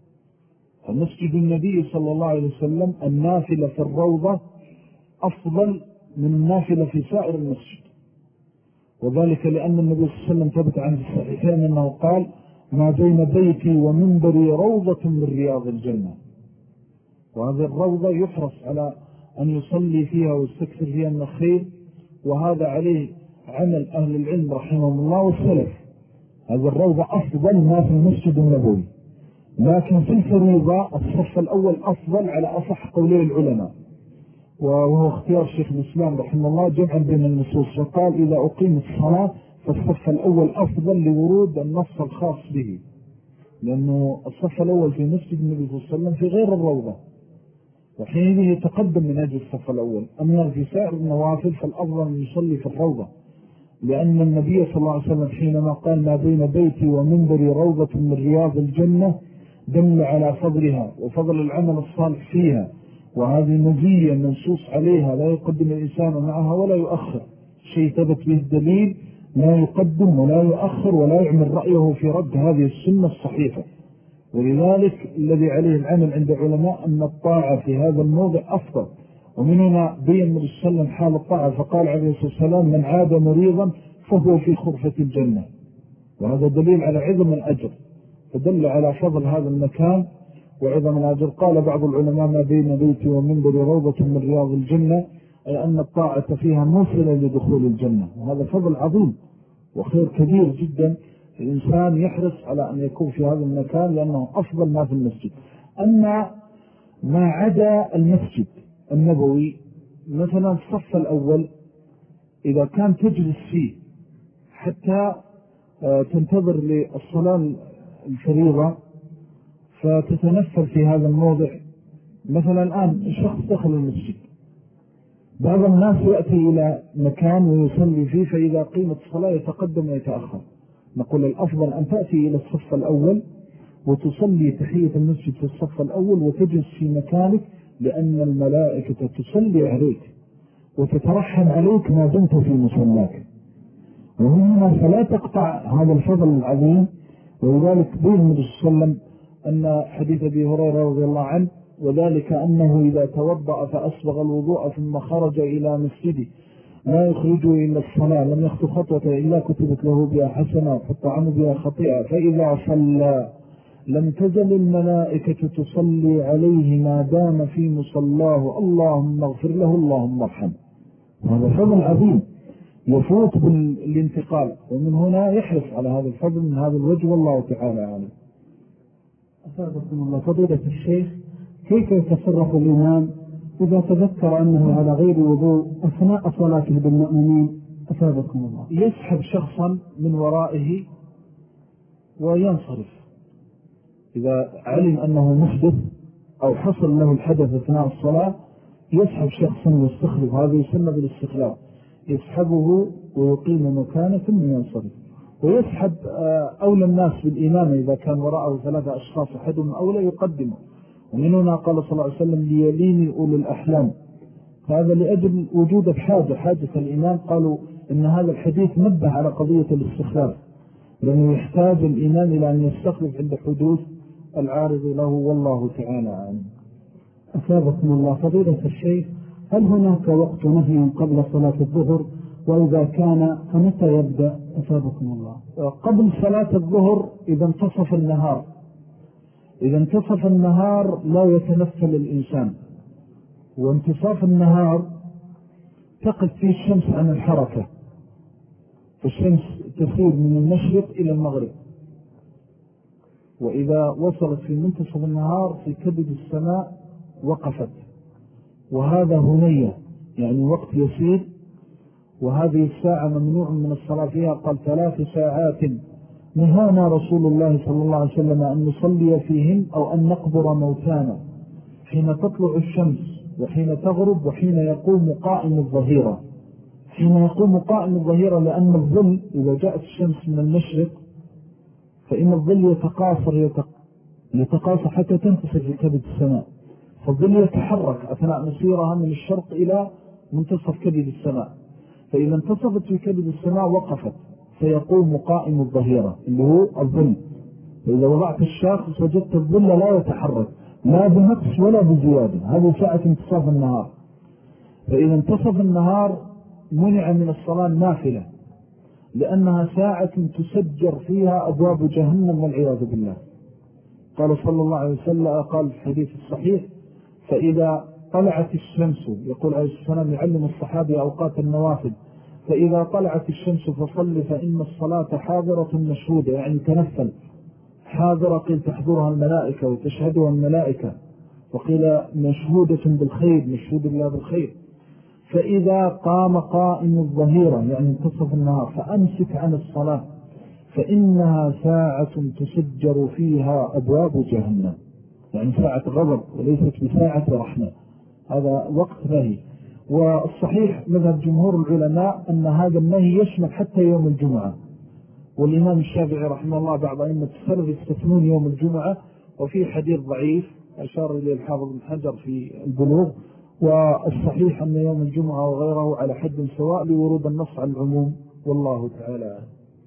فمسجد النبي صلى الله عليه وسلم النافلة في الروضة أفضل من النافلة في سائر المسجد، وذلك لأن النبي صلى الله عليه وسلم ثبت عن الصحيحين أنه قال: ما بين بيتي ومنبري روضة من رياض الجنة. وهذه الروضة يحرص على أن يصلي فيها ويستكثر فيها من الخير، وهذا عليه عمل أهل العلم رحمهم الله والسلف. هذه الروضة أفضل ما في المسجد النبوي، لكن في الفريضة الصف الأول أفضل على أصح قولي العلماء، وهو اختيار شيخ الإسلام رحمه الله جمعا بين النصوص، وقال: إذا أقيم الصلاة فالصف الأول أفضل لورود النص الخاص به، لأنه الصف الأول في مسجد النبي صلى الله عليه وسلم في غير الروضة، وحينئذ يتقدم من أجل الصف الأول. أما في سائر النوافل فالأفضل أن يصلي في الروضة، لأن النبي صلى الله عليه وسلم حينما قال: ما بين بيتي ومنبري روضة من رياض الجنة دل على فضلها وفضل العمل الصالح فيها، وهذه مزية منصوص عليها لا يقدم الإنسان معها ولا يؤخر. شيء ثبت به الدليل لا يقدم ولا يؤخر ولا يعمل رأيه في رد هذه السنة الصحيحة. ولذلك الذي عليه العمل عند علماء أن الطاعة في هذا الموضع أفضل. ومن هنا بين النبي صلى الله عليه وسلم حال الطاعة فقال عليه الصلاة والسلام: من عاد مريضا فهو في خرفة الجنة. وهذا دليل على عظم الأجر، فدل على فضل هذا المكان وعظم الأجر. قال بعض العلماء: ما بين بيتي ومنبري روضة من رياض الجنة، أي أن الطاعة فيها موصلة لدخول الجنة، وهذا فضل عظيم وخير كبير جدا. الإنسان يحرص على أن يكون في هذا المكان لأنه أفضل ما في المسجد. أما ما عدا المسجد النبوي مثلا الصف الأول إذا كان تجلس فيه حتى تنتظر للصلاة الفريضة فتتنفل في هذا الموضع. مثلا الآن الشخص دخل المسجد، بعض الناس يأتي إلى مكان ويصلي فيه، فإذا قيمة الصلاة يتقدم ويتأخر. نقول الأفضل أن تأتي إلى الصف الأول وتصلي تحية المسجد في الصف الأول وتجلس في مكانك، لأن الملائكة تصلي عليك وتترحم عليك ما دمت في مصلاك. وهنا فلا تقطع هذا الفضل العظيم. ولذلك بين النبي صلى الله عليه وسلم أن حديث أبي هريرة رضي الله عنه، وذلك أنه إذا توضأ فأسبغ الوضوء ثم خرج إلى مسجده لا يخرجه إلا الصلاة لم يخطو خطوة إلا كتبت له بها حسنة وحط عنه بها خطيئة، فإذا صلى لم تزل الملائكة تصلي عليه ما دام في مصلاه، اللهم اغفر له اللهم ارحمه. هذا فضل عظيم يفوت بالانتقال، ومن هنا يحرص على هذا الفضل من هذا الوجه، والله تعالى أعلم. أفادكم الله فضيلة الشيخ، كيف يتصرف الإمام إذا تذكر أنه على غير وضوء أثناء صلاته بالمؤمنين؟ أفادكم الله. يسحب شخصا من ورائه وينصرف. إذا علم أنه محدث أو حصل له الحدث أثناء الصلاة يسحب شخصا ويستخلف، هذا يسمى بالاستخلاف، يسحبه ويقيم مكانه ثم ينصرف. ويسحب أولى الناس بالإمامة إذا كان وراءه 3 أشخاص أحدهم أولى يقدمه. ومن هنا قال صلى الله عليه وسلم ليليني أولي الأحلام، هذا لأجل وجود حاجة الإمام. قالوا إن هذا الحديث نبه على قضية الاستخلاف، لأنه يحتاج الإمام إلى أن يستخلف عند حدوث العارض له، والله تعالى عنه. أفادكم الله فضيلة الشيخ، هل هناك وقت نهي قبل صلاة الظهر؟ وإذا كان فمتى يبدأ؟ أفادكم الله. قبل صلاة الظهر إذا انتصف النهار، إذا انتصف النهار لا يتنفل الإنسان، وانتصاف النهار تقف فيه الشمس عن الحركة، فالشمس تسير من المشرق إلى المغرب، وإذا وصلت في منتصف النهار في كبد السماء وقفت، وهذا هنية يعني وقت يسير. وهذه الساعة ممنوع من الصلاة فيها، قال 3 ساعات نهانا رسول الله صلى الله عليه وسلم أن نصلي فيهن أو أن نقبر موتانا، حين تطلع الشمس وحين تغرب وحين يقوم قائم الظهيرة. حين يقوم قائم الظهيرة لأن الظل إذا جاءت الشمس من المشرق فإن الظل يتقاصر حتى تنتصف في كبد السماء، فالظل يتحرك أثناء مسيرها من الشرق إلى منتصف كبد السماء، فإذا انتصفت في كبد السماء وقفت فيقوم قائم الظهيرة اللي هو الظل. فإذا وضعت الشاخص وجدت الظل لا يتحرك لا بنقص ولا بزيادة، هذه ساعة انتصاف النهار. فإذا انتصف النهار منع من الصلاة النافلة، لأنها ساعة تسجر فيها أبواب جهنم والعياذ بالله. قال صلى الله عليه وسلم، قال في الحديث الصحيح: فإذا طلعت الشمس، يقول عليه السلام يعلم الصحابي أوقات النوافل، فإذا طلعت الشمس فصل فإن الصلاة حاضرة مشهودة، يعني تنفل. حاضرة قيل تحضرها الملائكة وتشهدها الملائكة، وقيل مشهودة بالخير، مشهود الله بالخير. فإذا قام قائم الظهيرة يعني انتصف النهار فأمسك عن الصلاة، فإنها ساعة تسجر فيها أبواب جهنم، يعني ساعة غضب وليست بساعة رحمة، هذا وقت نهي. والصحيح مذهب جمهور العلماء أن هذا النهي يشمل حتى يوم الجمعة، والإمام الشافعي رحمه الله بعض أئمة السلف يستثنون يوم الجمعة، وفي حديث ضعيف أشار إليه الحافظ بن حجر في البلوغ، والصحيح أن يوم الجمعة وغيره على حد سواء لورود النص على العموم، والله تعالى.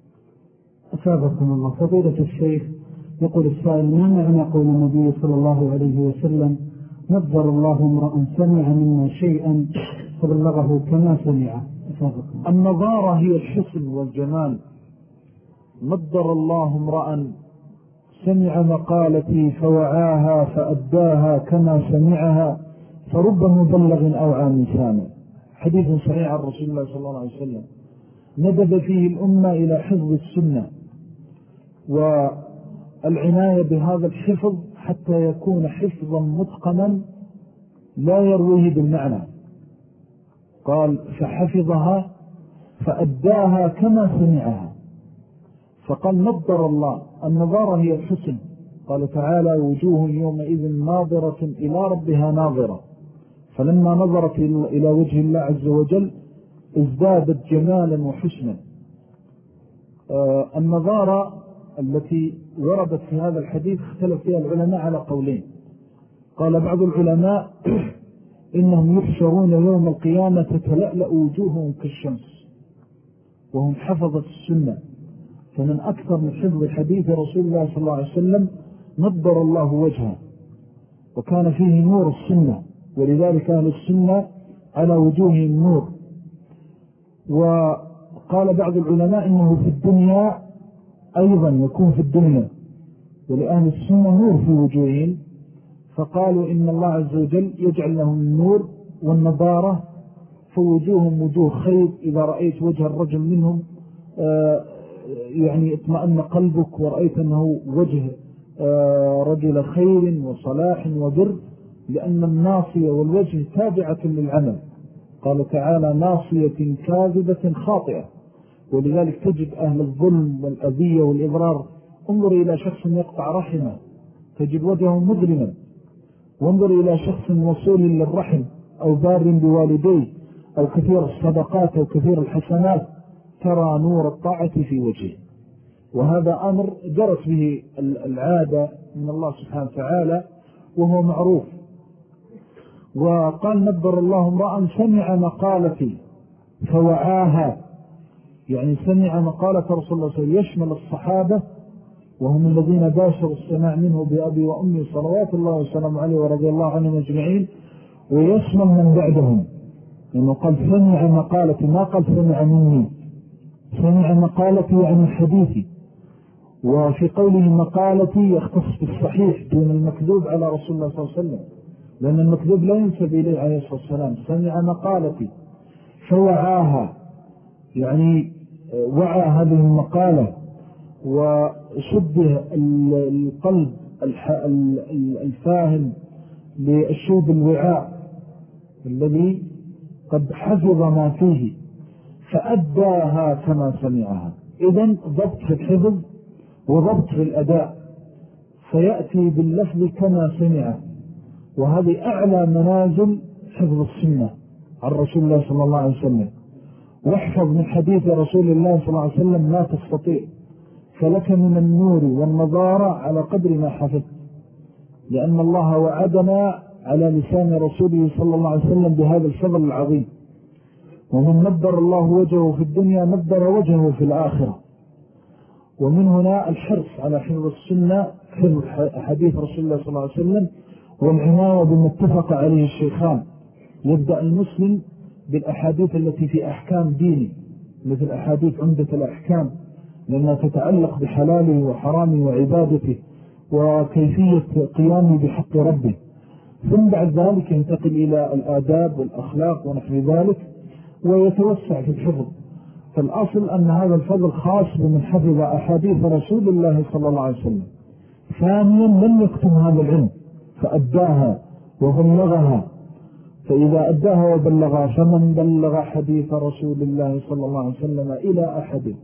أفادكم الله فضيلة الشيخ، يقول السائل: ما معنى قول النبي صلى الله عليه وسلم: نظر الله امرأ سمع منا شيئا فبلغه كما سمعه؟ أفادكم. النظارة هي الحسن والجمال. نظر الله امرأ سمع مقالتي فوعاها فأداها كما سمعها فرب مبلغ أو عام سامع، حديث صحيح عن رسول الله صلى الله عليه وسلم. ندب فيه الأمة إلى حفظ السنة والعناية بهذا الحفظ حتى يكون حفظا متقنا لا يرويه بالمعنى. قال فحفظها فأداها كما سمعها. فقال نظر الله، النظارة هي الحسن. قال تعالى وجوه يومئذ ناظرة إلى ربها ناظرة. فلما نظرت إلى وجه الله عز وجل ازدادت جمالا وحسنا. النظارة التي وردت في هذا الحديث اختلف فيها العلماء على قولين. قال بعض العلماء إنهم يحشرون يوم القيامة تتلألأ وجوههم كالشمس وهم حفظت السنة. فمن أكثر من حفظ حديث رسول الله صلى الله عليه وسلم نضر الله وجهه، وكان فيه نور السنة، ولذلك أهل السنة على وجوههم نور. وقال بعض العلماء إنه في الدنيا أيضا يكون في الدنيا، ولأهل السنة نور في وجوههم، فقالوا إن الله عز وجل يجعل لهم النور والنضارة، فوجوههم وجوه خير. إذا رأيت وجه الرجل منهم يعني اطمأن قلبك ورأيت أنه وجه رجل خير وصلاح وبر، لأن الناصية والوجه تابعة للعمل. قال تعالى ناصية كاذبة خاطئة. ولذلك تجد أهل الظلم والأذية والإضرار، انظر إلى شخص يقطع رحمه تجد وجهه مظلما، وانظر إلى شخص وصول للرحم أو بار بوالديه أو كثير الصدقات أو كثير الحسنات ترى نور الطاعة في وجهه. وهذا أمر جرت به العادة من الله سبحانه وتعالى وهو معروف. وقال نبر الله امرأ سمع مقالتي فوعاها، يعني سمع مقالة رسول الله صلى الله عليه وسلم يشمل الصحابة وهم الذين باشروا السماع منه بأبي وأمي صلوات الله وسلم عليه ورضي الله عنهم أجمعين، ويشمل من بعدهم، لأنه قال سمع مقالتي، ما قال سمع مني. سمع مقالتي يعني حديثي. وفي قوله مقالتي يختص بالصحيح دون المكذوب على رسول الله صلى الله عليه وسلم، لأن المكذوب لا ينسب إليه عليه الصلاة والسلام. سمع مقالتي فوعاها، يعني وعى هذه المقالة وشبه القلب الفاهم للشوب الوعاء الذي قد حفظ ما فيه فأداها كما سمعها. إذن ضبط في الحفظ وضبط في الأداء، فيأتي باللفظ كما سمعه، وهذه أعلى منازل حفظ السنة عن رسول الله صلى الله عليه وسلم. واحفظ من حديث رسول الله صلى الله عليه وسلم ما تستطيع، فلك من النور والنظارة على قدر ما حفظ، لأن الله وعدنا على لسان رسوله صلى الله عليه وسلم بهذا الفضل العظيم. ومن نبر الله وجهه في الدنيا نبر وجهه في الآخرة. ومن هنا الحرص على حفظ السنة، حفظ حديث رسول الله صلى الله عليه وسلم، والعناية بما اتفق عليه الشيخان. يبدأ المسلم بالأحاديث التي في أحكام دينه، مثل أحاديث عمدة الأحكام، لأنها تتعلق بحلاله وحرامه وعبادته وكيفية قيامه بحق ربه. ثم بعد ذلك ينتقل إلى الآداب والأخلاق ونحو ذلك، ويتوسع في الحفظ. فالأصل أن هذا الفضل خاص بمن حفظ أحاديث رسول الله صلى الله عليه وسلم. ثانيا لم يكتم هذا العلم فأداها وبلغها، فإذا أداها وبلغها فمن بلغ حديث رسول الله صلى الله عليه وسلم إلى أحد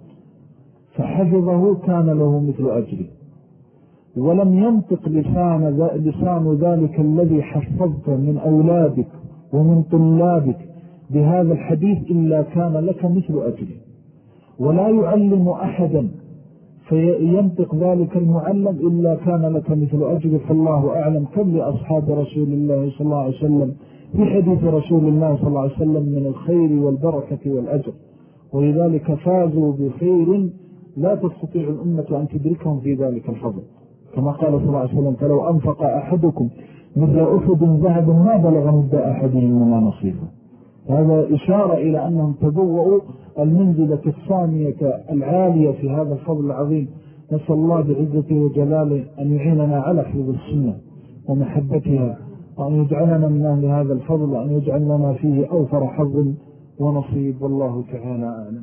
فحفظه كان له مثل أجره. ولم ينطق لسان ذلك الذي حفظت من أولادك ومن طلابك بهذا الحديث إلا كان لك مثل أجره. ولا يعلم أحدا فينطق ذلك المعلم إلا كان لك مثل أجره. فالله أعلم كم لأصحاب رسول الله صلى الله عليه وسلم في حديث رسول الله صلى الله عليه وسلم من الخير والبركة والأجر، ولذلك فازوا بخير لا تستطيع الأمة أن تدركهم في ذلك الفضل، كما قال صلى الله عليه وسلم فلو أنفق أحدكم مثل أحد ذهب ما بلغ مد أحدهم وما نصيفه. هذا إشارة إلى أنهم تبوأوا المنزلة الثانية العالية في هذا الفضل العظيم. نسأل الله بعزته وجلاله أن يعيننا على حفظ السنة ومحبتها، وأن يجعلنا من أهل هذا الفضل، وأن يجعل لنا فيه أوفر حظ ونصيب، والله تعالى أعلم.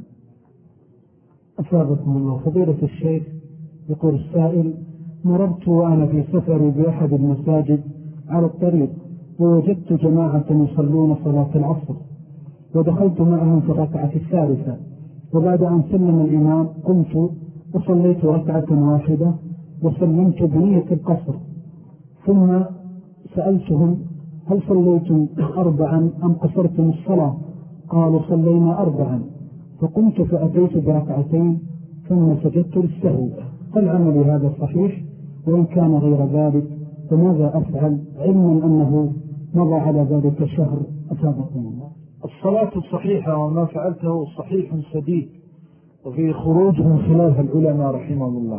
أصابكم الله. فضيلة الشيخ، يقول السائل: مررت وأنا في سفري بأحد المساجد على الطريق ووجدت جماعة يصلون صلاة العصر ودخلت معهم في الركعة الثالثة، وبعد أن سلم الإمام قمت وصليت ركعة واحدة وسلمت بنية القصر، ثم سألتهم هل صليتم 4 أم قصرتم الصلاة؟ قالوا صلينا 4. فقمت فأتيت بركعتين ثم سجدت للسهو. فالعمل هذا صحيح، وإن كان غير ذلك فماذا أفعل علما أنه مضى على ذلك شهر؟ أتابكم الله. الصلاة الصحيحة وما فعلته صحيح سديد، وفي خروج من خلالها العلماء رحمه الله.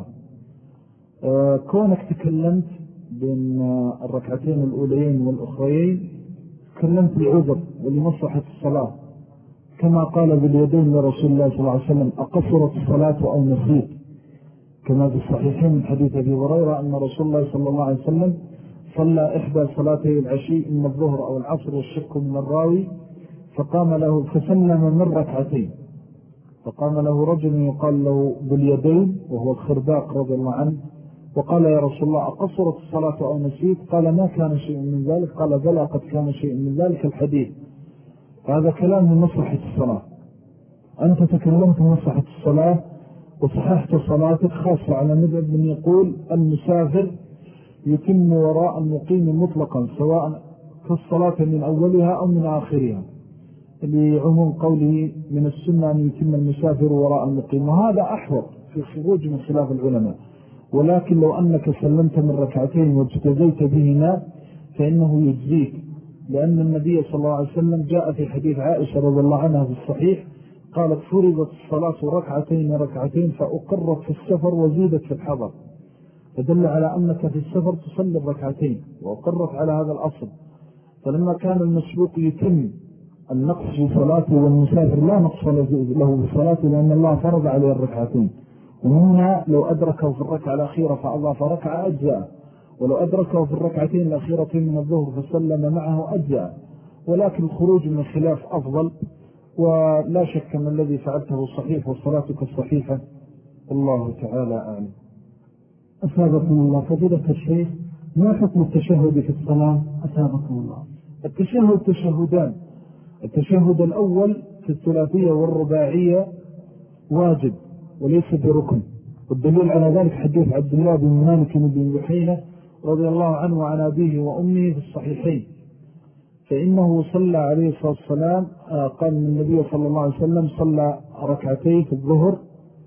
كونك تكلمت بين الركعتين الأولين والأخرين تكلمت بالعذر ولمصلحة الصلاة، كما قال باليدين لرسول الله صلى الله عليه وسلم أقصرت الصلاة أو نسيت، كما في الصحيحين من حديث أبي هريرة أن رسول الله صلى الله عليه وسلم صلى إحدى صلاتي العشي من الظهر أو العصر والشك من الراوي، فقام له فسلم من ركعتين، فقام له رجل يقال له باليدين وهو الخرباق رضي الله عنه، وقال يا رسول الله أقصرت الصلاة أو نسيت؟ قال ما كان شيء من ذلك. قال بلى قد كان شيء من ذلك الحديث. هذا كلام من مصلحة الصلاة. أنت تكلمت من مصلحة الصلاة وصححت صلاتك، خاصة على مذهب من يقول المسافر يتم وراء المقيم مطلقا سواء كالصلاة من أولها أو من آخرها، لعموم قوله من السنة أن يتم المسافر وراء المقيم، وهذا أحوط في خروج من خلاف العلماء. ولكن لو أنك سلمت من ركعتين واجتزيت بهما فإنه يجزيك، لأن النبي صلى الله عليه وسلم جاء في حديث عائشة رضي الله عنها في الصحيح قالت فرضت الصلاة ركعتين فأقرت في السفر وزيدت في الحضر، فدل على أنك في السفر تصلي الركعتين وأقرت على هذا الأصل. فلما كان المسبوق يتم النقص في صلاته والمسافر لا نقص له في صلاته لأن الله فرض عليه الركعتين، ومنها لو أدركه في الركعة الأخيرة فأضاف ركعة أجزاء، ولو أدركه في الركعتين الأخيرتين من الظهر فسلم معه أجزاء. ولكن الخروج من الخلاف أفضل، ولا شك من الذي فعلته صحيح وصلاتك الصحيحة، الله تعالى أعلم. أثابكم الله. فضيلة الشيخ، ما حكم التشهد في الصلاة؟ أثابكم الله. التشهد تشهدان، التشهد الأول في الثلاثية والرباعية واجب وليس بركن، والدليل على ذلك حديث عبد الله بن مالك بن بحينة رضي الله عنه وعن أبيه وأمه في الصحيحين، فإنه صلى عليه الصلاة والسلام قال من النبي صلى الله عليه وسلم صلى ركعتين في الظهر،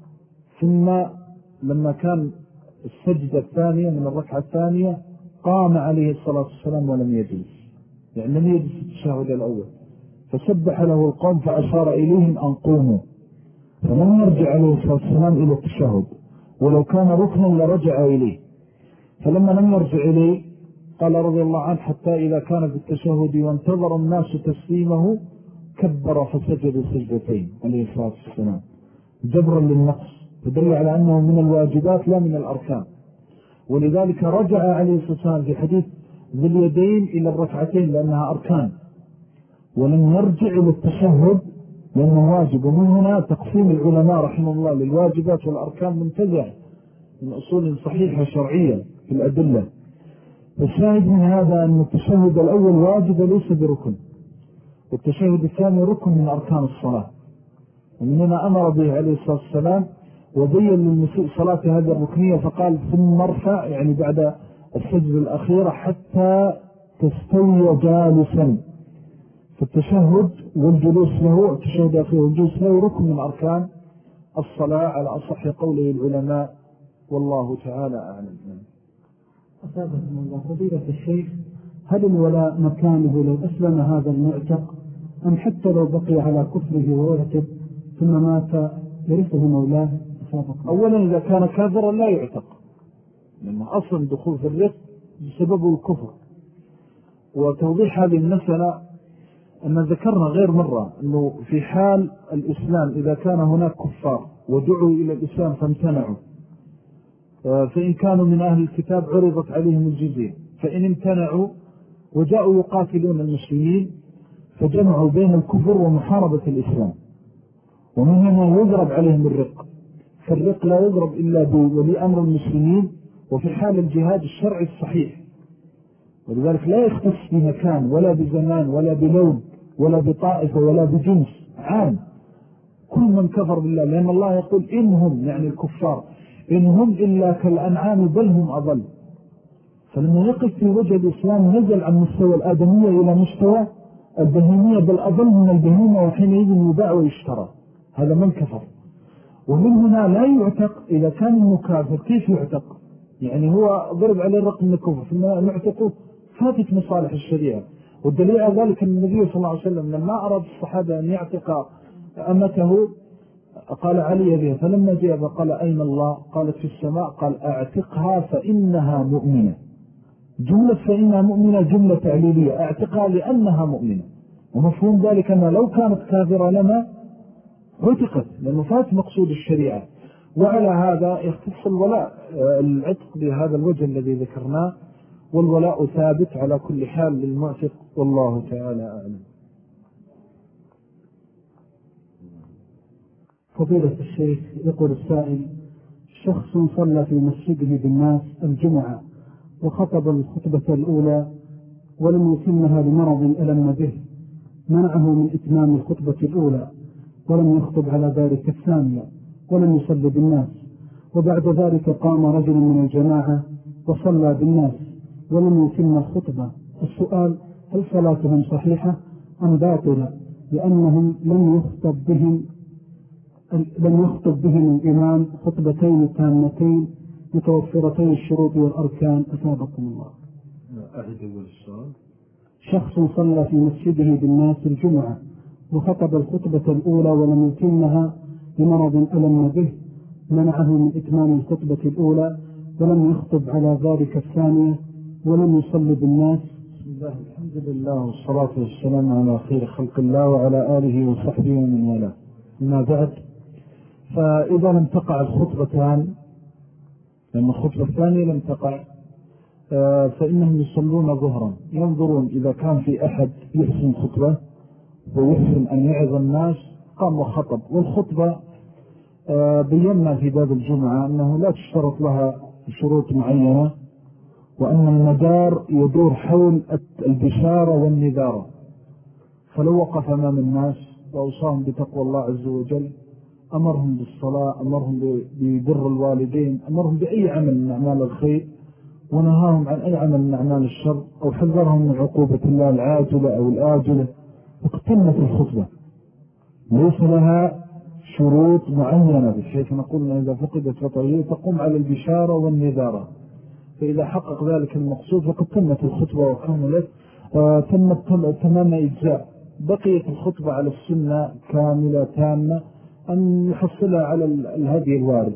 ثم لما كان السجدة الثانية من الركعة الثانية قام عليه الصلاة والسلام ولم يجلس، يعني لم يجلس التشهد الأول، فسبح له القوم فأشار إليهم أن قوموا، فلم يرجع عليه الصلاة والسلام إلى التشهد، ولو كان ركنا لرجع إليه، فلما لم يرجع إليه قال رضي الله عنه حتى إذا كان في التشهد وانتظر الناس تسليمه كبر فسجد سجدتين عليه الصلاة والسلام جبرا للنقص، فدل على أنه من الواجبات لا من الأركان. ولذلك رجع عليه الصلاة والسلام في حديث ذي اليدين إلى الركعتين لأنها أركان، ولم يرجع إلى التشهد لأنه واجب. ومن هنا تقسيم العلماء رحمه الله للواجبات والأركان منتزع من أصول صحيحة شرعية في الأدلة. الشاهد من هذا أن التشهد الأول واجب ليس بركن، والتشهد الثاني ركن من أركان الصلاة، ومنما أمر به عليه الصلاة والسلام وبين للمسيء صلاة هذه الركنية فقال ثم ارفع، يعني بعد السجد الأخيرة حتى تستوي جالسا. فالتشهد والجلوس له، التشهد الأخير والجلوس له ركن من أركان الصلاة على أصح قوله العلماء، والله تعالى أعلم. أثابكم الله. فضيلة الشيخ، هل الولاء مكانه لو أسلم هذا المعتق أم حتى لو بقي على كفره وورثه ثم مات يرثه مولاه؟ أولا إذا كان كافرا لا يعتق، لأنه أصلا دخول في الرث بسببه الكفر. وتوضيح هذه المسألة أن ذكرنا غير مرة أنه في حال الإسلام إذا كان هناك كفار ودعوا إلى الإسلام فامتنعوا، فإن كانوا من أهل الكتاب عرضت عليهم الجزية، فإن امتنعوا وجاءوا يقاتلون المسلمين فجمعوا بين الكفر ومحاربة الإسلام، ومن هنا يضرب عليهم الرق. فالرق لا يضرب إلا بولي أمر المسلمين وفي حال الجهاد الشرعي الصحيح، ولذلك لا يختص بمكان ولا بزمان ولا بلون ولا بطائفة ولا بجنس، عام كل من كفر بالله، لأن الله يقول إنهم يعني الكفار إنهم إلا كالأنعام بل هم أضل. فلما يقف في وجه الإسلام نزل عن مستوى الآدمية إلى مستوى البهيمية، بل أضل من البهيمة، وحينئذ يباع ويشترى. هذا من كفر. ومن هنا لا يعتق إذا كان المكافر. كيف يعتق؟ يعني هو ضرب عليه رقم الكفر ثم نعتقه، فاتت مصالح الشريعة. والدليل على ذلك أن النبي صلى الله عليه وسلم لما أراد الصحابة أن يعتق أمته قال علي بها، فلما جاء فقال أين الله؟ قالت في السماء. قال أعتقها فإنها مؤمنة. جملة فإنها مؤمنة جملة تعليلية، أعتقها لأنها مؤمنة، ومفهوم ذلك أنها لو كانت كافرة لما عتقت، لأنه فات مقصود الشريعة. وعلى هذا يختص الولاء العتق بهذا الوجه الذي ذكرناه، والولاء ثابت على كل حال للمعتق، والله تعالى أعلم. فضيلة الشيخ، يقول السائل: شخص صلى في مسجده بالناس الجمعة وخطب الخطبة الأولى ولم يتمها لمرض ألم به، منعه من إتمام الخطبة الأولى ولم يخطب على ذلك الثانية ولم يصلي بالناس، وبعد ذلك قام رجل من الجماعة وصلى بالناس ولم يتم الخطبة. السؤال: هل صلاتهم صحيحة أم باطلة لأنهم لم يخطب بهم الإمام خطبتين تامتين متوفرتين الشروط والأركان؟ أثابكم الله. شخص صلى في مسجده بالناس الجمعة وخطب الخطبة الأولى ولم يتمها لمرض ألم به، منعه من إتمام الخطبة الأولى ولم يخطب على ذلك الثانية ولم يصلي بالناس. بسم الله، الحمد لله والصلاة والسلام على خير خلق الله وعلى آله وصحبه ومن والاه. ما بعد، فإذا لم تقع الخطبتان، لما الخطبة الثانية لم تقع، فإنهم يصلون ظهرا. ينظرون إذا كان في أحد يحسن خطبة ويحسن أن يعظ الناس قام وخطب. والخطبة بينا في باب الجمعة أنه لا تشترط لها شروط معينة، وأن المدار يدور حول البشارة والنذارة. فلو وقف أمام الناس وأوصاهم بتقوى الله عز وجل، أمرهم بالصلاة، أمرهم ببر الوالدين، أمرهم بأي عمل من أعمال الخير، ونهاهم عن أي عمل من أعمال الشر، أو حذرهم من عقوبة الله العاجلة أو الآجلة، وقتمت الخطبة. ليس لها شروط معينة، بحيث نقول إذا فقدت فطرية تقوم على البشارة والنذارة. فإذا حقق ذلك المقصود فقد تمت الخطبة وكملت، تمت تمام إجزاء. بقيت الخطبة على السنة كاملة تامة أن يحصلها على الهدي الوارد.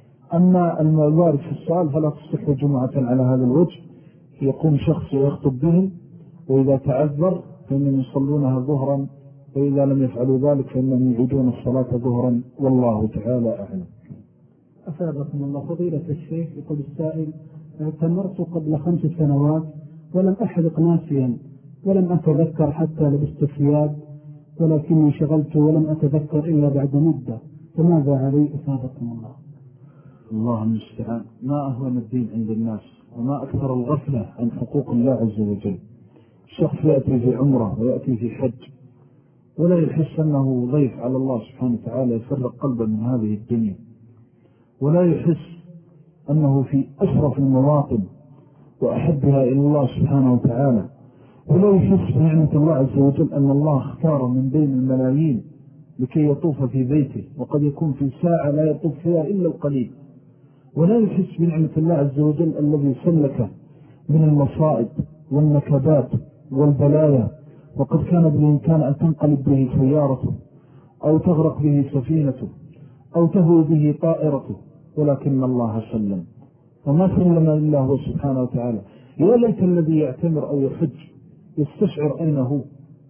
أما الوارد في السؤال فلا تصح جمعة على هذا الوجه، يقوم شخص ويخطب بهم، وإذا تعذر فإنهم يصلونها ظهرا، وإذا لم يفعلوا ذلك فإنهم يعيدون الصلاة ظهرا، والله تعالى أعلم. أثابكم الله. فضيلة الشيخ، يقول السائل: اعتمرت قبل 5 سنوات ولم أحرق ناسيا ولم أتذكر حتى لبست ثياب، ولكني شغلت ولم أتذكر إلا بعد مدة، فماذا علي؟ أثابكم الله. الله المستعان. ما أهون الدين عند الناس، وما أكثر الغفلة عن حقوق الله عز وجل. الشخص يأتي في عمره ويأتي في حج ولا يحس أنه ضيف على الله سبحانه وتعالى، يفرق قلبه من هذه الدنيا، ولا يحس أنه في أشرف المواطن وأحبها إلى الله سبحانه وتعالى، ولا يحس بنعمة الله عز وجل أن الله اختار من بين الملايين لكي يطوف في بيته، وقد يكون في ساعة لا يطوف فيها إلا القليل. ولا يحس بنعمة الله عز وجل الذي سلك من المصائب والنكبات والبلايا، وقد كان بالإمكان أن تنقلب به سيارته، أو تغرق به سفينته، أو تهوي به طائرته، ولكن الله سلم، وما سلم إلا هو سبحانه وتعالى. يا ليت الذي يعتمر أو يحج يستشعر أين هو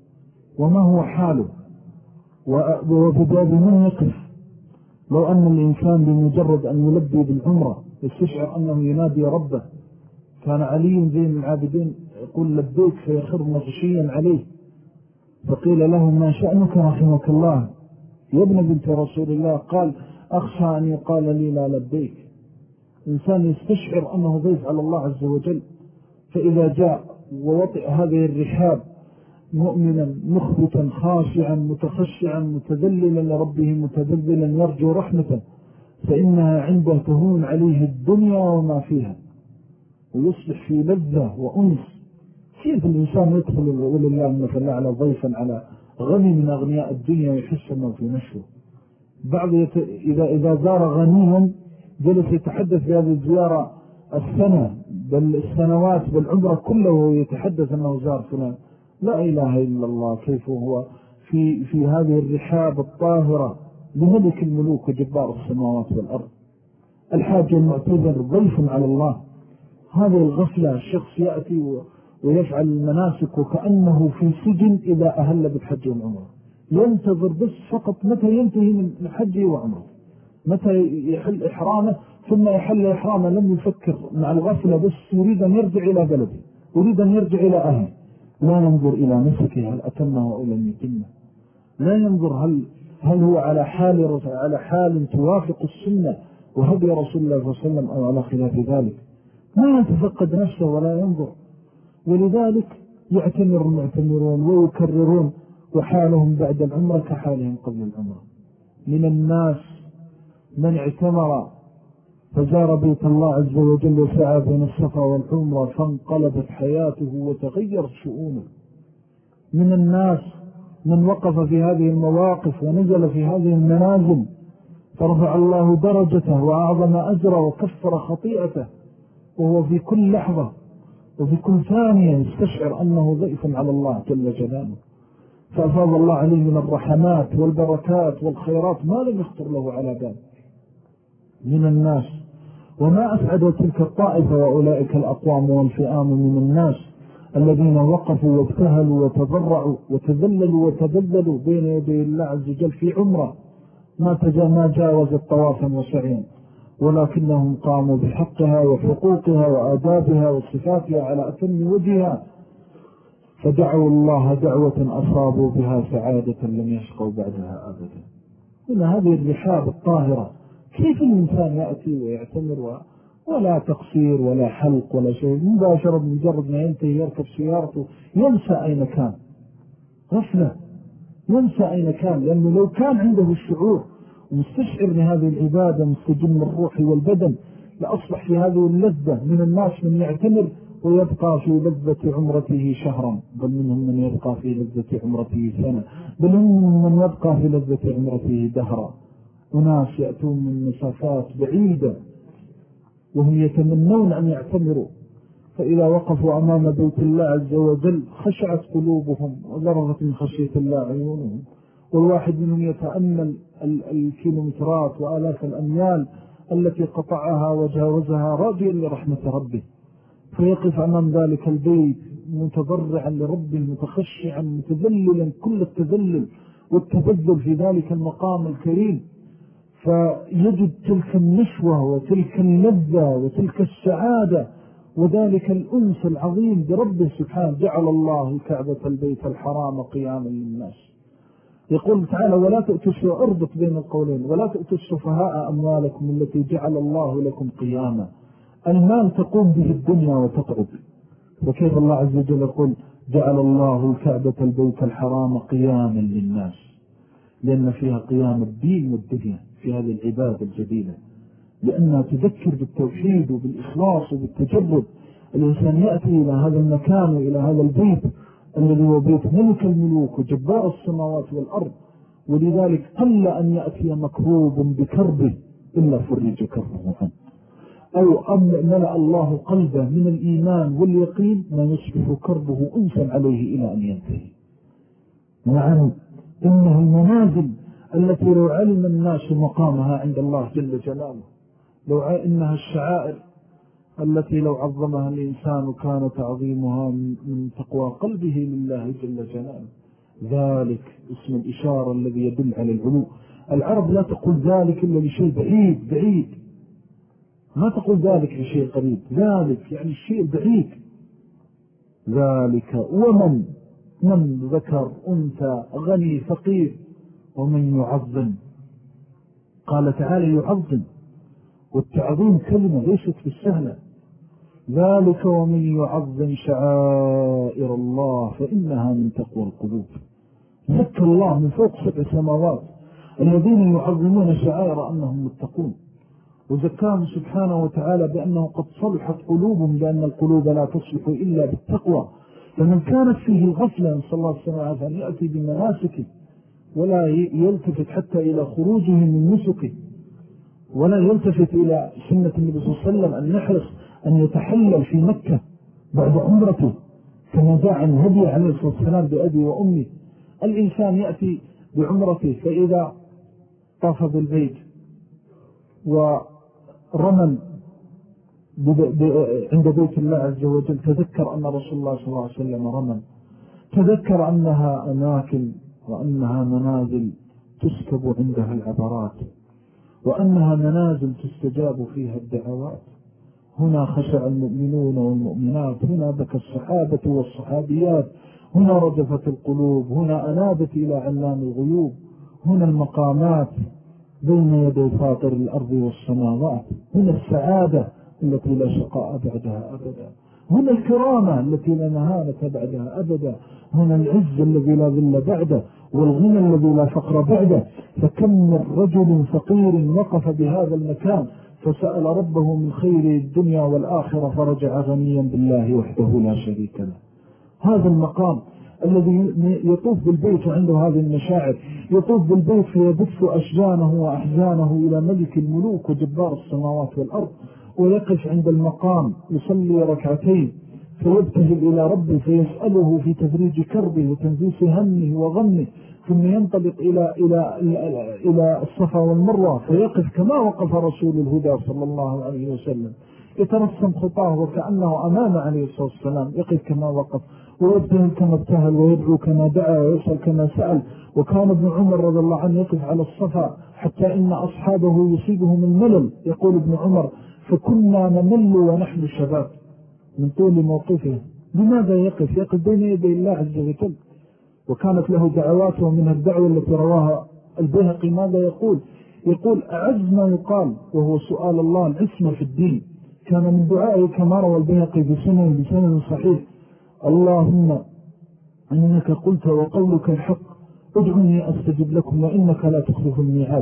وما هو حاله، وبباب من يقف. لو أن الإنسان بمجرد أن يلبي بالعمرة يستشعر أنه ينادي ربه. كان علي زين العابدين يقول لبيك فيخر مغشيا عليه، فقيل له: ما شأنك رحمك الله يا ابن بنت رسول الله؟ قال: أخشى أن يقال لي لا لبيك. إنسان يستشعر أنه ضيف على الله عز وجل، فإذا جاء ووطئ هذه الرحاب مؤمنا مخبتا خاشعا متخشعا متذللا لربه متذللا يرجو رحمته، فإنها عنده تهون عليه الدنيا وما فيها ويصبح في لذة وأنس. كيف الإنسان يدخل ولله مثلا على ضيفا على غني من أغنياء الدنيا يحس أنه في نشوه. بعض إذا زار غنيا جلس يتحدث بهذه الزيارة السنة بل السنوات بالعمرة كله ويتحدث أنه زار فلان. لا إله إلا الله، كيف هو في هذه الرحاب الطاهرة لملك الملوك وجبار السماوات والأرض. الحاج المعتذر ضيف على الله. هذه الغفلة، الشخص يأتي ويفعل المناسك وكأنه في سجن إذا أهل بالحج والعمرة، ينتظر بس فقط متى ينتهي من حجه وعمره، متى يحل إحرامه، ثم يحل إحرامه لم يفكر مع الغفلة، بس يريد أن يرجع إلى بلده، يريد أن يرجع إلى أهله. لا ينظر إلى نفسه هل أتمه أو لم يتمه، لا ينظر هل هو على حال توافق السنة وهدي رسول الله صلى الله عليه وسلم أو على خلاف ذلك. ما يتفقد نفسه ولا ينظر. ولذلك يعتمر المعتمرون ويكررون وحالهم بعد العمرة كحالهم قبل العمرة. من الناس من اعتمر فزار بيت الله عز وجل وسعى بين الصفا والعمرة فانقلبت حياته وتغير شؤونه. من الناس من وقف في هذه المواقف ونزل في هذه المنازل فرفع الله درجته وأعظم أجره وكفر خطيئته، وهو في كل لحظة وفي كل ثانية يستشعر أنه ضيف على الله جل جلاله، فأفاض الله عليه من الرحمات والبركات والخيرات ما لم يخطر له على بال. من الناس وما أسعد تلك الطائفة وأولئك الأقوام والفئام من الناس الذين وقفوا وابتهلوا وتضرعوا وتذللوا وتبذلوا بين يدي الله عز وجل في عمره ما جاوز الطوافا وسعين، ولكنهم قاموا بحقها وحقوقها وآدابها وصفاتها على أتم وجهها، فدعوا الله دعوة أصابوا بها سعادة لم يشقوا بعدها أبدا. هنا هذه الرحاب الطاهرة، كيف الإنسان يأتي ويعتمر ولا تقصير ولا حلق ولا شيء، مباشرة بمجرد ما ينتهي يركب سيارته ينسى أين كان، غفلة، ينسى أين كان، لأنه لو كان عنده الشعور ومستشعر بهذه العبادة مستجم الروح والبدن لأصبح في هذه اللذة. من الناس من يعتمر ويبقى في لذة عمرته شهرا، بل منهم من يبقى في لذة عمرته سنة، بل منهم من يبقى في لذة عمرته دهرا. وناس يأتون من مسافات بعيدة وهم يتمنون أن يعتمروا، فإذا وقفوا أمام بيت الله عز وجل خشعت قلوبهم وذرفت من خشية الله عيونهم. والواحد منهم يتأمل الكيلومترات وآلاف الأميال التي قطعها وجاوزها راجيا لرحمة ربه، فيقف أمام ذلك البيت متضرعا لربه متخشعا متذللا كل التذلل والتبذل في ذلك المقام الكريم، فيجد تلك النشوة وتلك اللذة وتلك السعادة وذلك الأنس العظيم بربه سبحانه. جعل الله الكعبة البيت الحرام قياما للناس. يقول تعالى ولا تؤتوا، اربط بين القولين، ولا تؤتوا السفهاء أموالكم التي جعل الله لكم قياما. المال تقوم به الدنيا وتقعد، وكيف الله عز وجل يقول جعل الله الكعبة البيت الحرام قياما للناس، لأن فيها قيام الدين والدنيا في هذه العبادة الجديدة، لأنها تذكر بالتوحيد وبالإخلاص وبالتجرد. الإنسان يأتي إلى هذا المكان وإلى هذا البيت الذي هو بيت ملك الملوك وجبار السماوات والأرض، ولذلك قل أن يأتي مكروب بكربه إلا فرج كربه عنه، أو ملأ الله قلبه من الإيمان واليقين ما يصبح كربه أنسا عليه إلى أن ينتهي. نعم، إنه المنازل التي لو علم الناس مقامها عند الله جل جلاله، إنها الشعائر التي لو عظمها الإنسان كان تعظيمها من تقوى قلبه لله جل جلاله. ذلك اسم الإشارة الذي يدل على العلو. العرب لا تقول ذلك إلا لشيء بعيد بعيد، ما تقول ذلك لشيء قريب، ذلك يعني الشيء بعيد. ذلك من ذكر أنثى غني فقير ومن يعظم. قال تعالى يعظم، والتعظيم كلمة ليست بالسهلة، ذلك ومن يعظم شعائر الله فإنها من تقوى القلوب. ذكر الله من فوق 7 سماوات الذين يعظمون شعائر أنهم متقون، وذكرهم سبحانه وتعالى بأنه قد صلحت قلوبهم، لأن القلوب لا تصلح إلا بالتقوى. فمن كانت فيه الغفلة صلى الله عليه وسلم أن يأتي بمناسكه ولا يلتفت حتى إلى خروجه من نسكه، ولا يلتفت إلى سنة النبي صلى الله عليه وسلم أن يحرص أن يتحلل في مكة بعد عمرته كما جاء عن هدي عليه الصلاة والسلام بأبي وأمي. الإنسان يأتي بعمرته فإذا طاف بالبيت ورمل عند بيت الله عز وجل تذكر أن رسول الله صلى الله عليه وسلم رمل، تذكر أنها أماكن وأنها منازل تسكب عندها العبرات، وأنها منازل تستجاب فيها الدعوات. هنا خشع المؤمنون والمؤمنات، هنا بكى الصحابة والصحابيات، هنا رجفت القلوب، هنا أنابت إلى علام الغيوب، هنا المقامات بين يدي فاطر الأرض والسماوات، هنا السعادة التي لا شقاء بعدها أبدا، هنا الكرامة التي لا مهانة بعدها أبدا، هنا العز الذي لا ذل بعده، والغنى الذي لا فقر بعده. فكم من رجل فقير وقف بهذا المكان فسأل ربه من خير الدنيا والآخرة فرجع غنيا بالله وحده لا شريك له. هذا المقام الذي يطوف بالبيت وعنده هذه المشاعر، يطوف بالبيت فيبث أشجانه وأحزانه إلى ملك الملوك وجبار السماوات والأرض، ويقف عند المقام يصلي ركعتين فيبتهل إلى ربه فيسأله في تفريج كربه وتنزيس همه وغمه، ثم ينطلق إلى الصفا والمروة فيقف كما وقف رسول الهدى صلى الله عليه وسلم، يترسم خطاه وكأنه أمام عليه الصلاة والسلام، يقف كما وقف ويبتهل كما ابتهل ويدعو كما دعا ويسأل كما سأل. وكان ابن عمر رضي الله عنه يقف على الصفا حتى إن أصحابه يصيبهم الملل، يقول ابن عمر فكنا نمل ونحن شباب من طول موقفه. لماذا يقف بين يدي الله عز وجل؟ وكانت له دعوات، ومنها الدعوة التي رواها البيهقي ماذا يقول أعز ما يقال وهو سؤال الله العصمة في الدين. كان من دعائه كما روى البيهقي بسنن صحيح: اللهم إنك قلت وقولك الحق ادعني أستجب لكم وإنك لا تخلف الميعاد.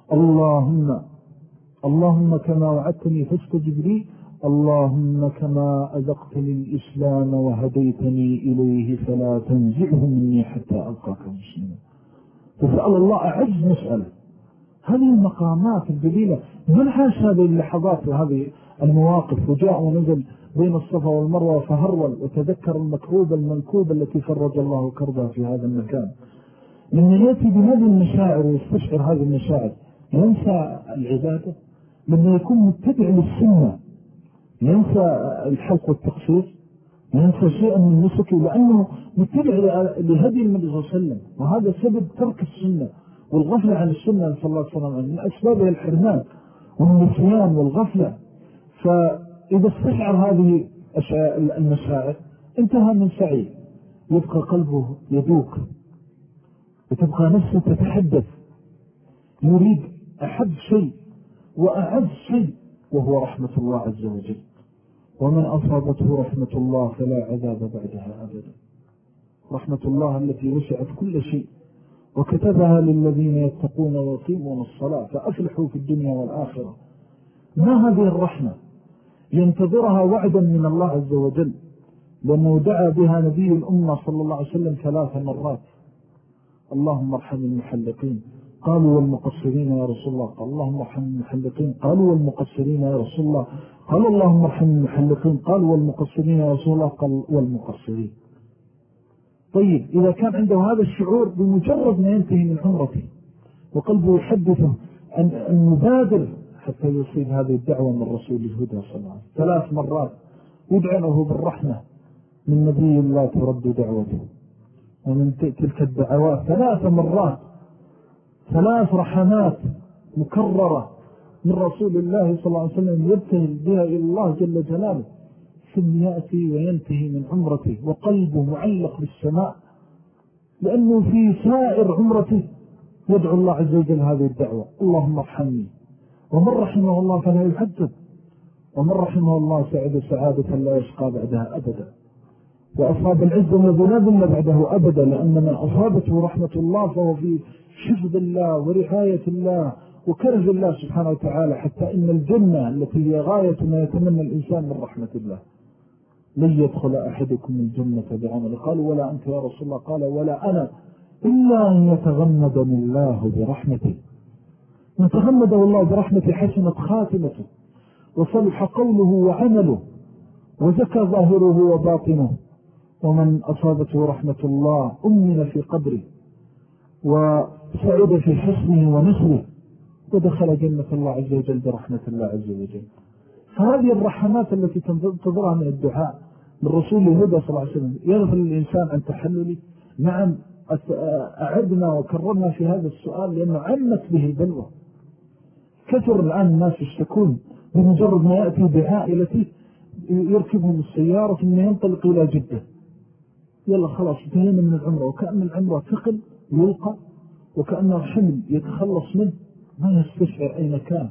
اللهم كما وعدتني فاستجب لي، اللهم كما أذقتني الإسلام وهديتني إليه فلا تنزعه مني حتى ألقاك مسلما. فسأل الله أعز مسألة. هذه المقامات الجليلة من عاش هذه اللحظات وهذه المواقف وجاء ونزل بين الصفا والمروة فهرول وتذكر المكروب المنكوب التي فرج الله كربها في هذا المكان. لما يأتي بهذه المشاعر ويستشعر هذه المشاعر ينسى العبادة. لما يكون متبع للسنة ينسى الحلق والتقصير، ينسى شيئا من نسكه لأنه متبع لهدي النبي صلى الله عليه وسلم. وهذا سبب ترك السنة والغفلة عن السنة صلى الله عليه وسلم، من أسبابها الحرمان والنسيان والغفلة. فإذا استشعر هذه المشاعر انتهى من سعي، يبقى قلبه يدوك وتبقى نفسه تتحدث، يريد أحب شيء وأعز شيء وهو رحمة الله عز وجل. ومن أصابته رحمة الله فلا عذاب بعدها أبدا. رحمة الله التي وسعت كل شيء وكتبها للذين يتقون ويقيمون الصلاة فأفلحوا في الدنيا والآخرة. ما هذه الرحمة؟ ينتظرها وعدا من الله عز وجل، لأنه دعا بها نبي الأمة صلى الله عليه وسلم 3 مرات: اللهم ارحم المحلقين، قالوا والمقصرين يا رسول الله، قال اللهم ارحم المحلقين، قالوا والمقصرين يا رسول الله، قال اللهم ارحم المحلقين، قالوا والمقصرين يا رسول الله، قال والمقصرين. طيب إذا كان عنده هذا الشعور بمجرد ما ينتهي من عمرته وقلبه يحدثه أن يبادر حتى يصيب هذه الدعوة من رسول الهدى صلى الله عليه وسلم 3 مرات يدعى له بالرحمة من نبي الله ترد دعوته. ومن تلك الدعوات 3 مرات 3 رحمات مكررة من رسول الله صلى الله عليه وسلم يبتهل بها إلى الله جل جلاله، ثم يأتي وينتهي من عمرته وقلبه معلق بالسماء، لأنه في سائر عمرته يدعو الله عز وجل هذه الدعوة: اللهم ارحمني. ومن رحمه الله فلا يحجب، ومن رحمه الله سعد سعادة لا يشقى بعدها أبدا، وأصاب العزة الذي لا ذل بعده أبدا، لأن من أصابته رحمة الله فهو في حفظ الله ورعاية الله وكرز الله سبحانه وتعالى، حتى إن الجنة التي هي غاية ما يتمنى الإنسان من رحمة الله. لن يدخل أحدكم الجنة بعمل. قالوا ولا أنت يا رسول الله؟ قال ولا أنا، إلا أن يتغمدني الله برحمته. من تغمده الله برحمته حسنت خاتمته، وصلح قوله وعمله، وزكى ظاهره وباطنه. ومن أصابته رحمة الله أمن في قبره، وسعد في حسنه ونسله، ودخل جنة الله عز وجل برحمة الله عز وجل. فهذه الرحمات التي تنتظرها من الدعاء من رسول الهدى صلى الله عليه وسلم يغفل الإنسان عن تحلل. نعم أعدنا وكررنا في هذا السؤال لأنه عمت به البلوى. كثر الآن الناس يشتكون بمجرد ما يأتي بعائلة يركبهم السيارة ثم ينطلق إلى جدة، يلا خلاص انتهينا من العمرة، وكأن العمرة ثقل يلقى، وكأنه حمل يتخلص منه، ما يستشعر أين كان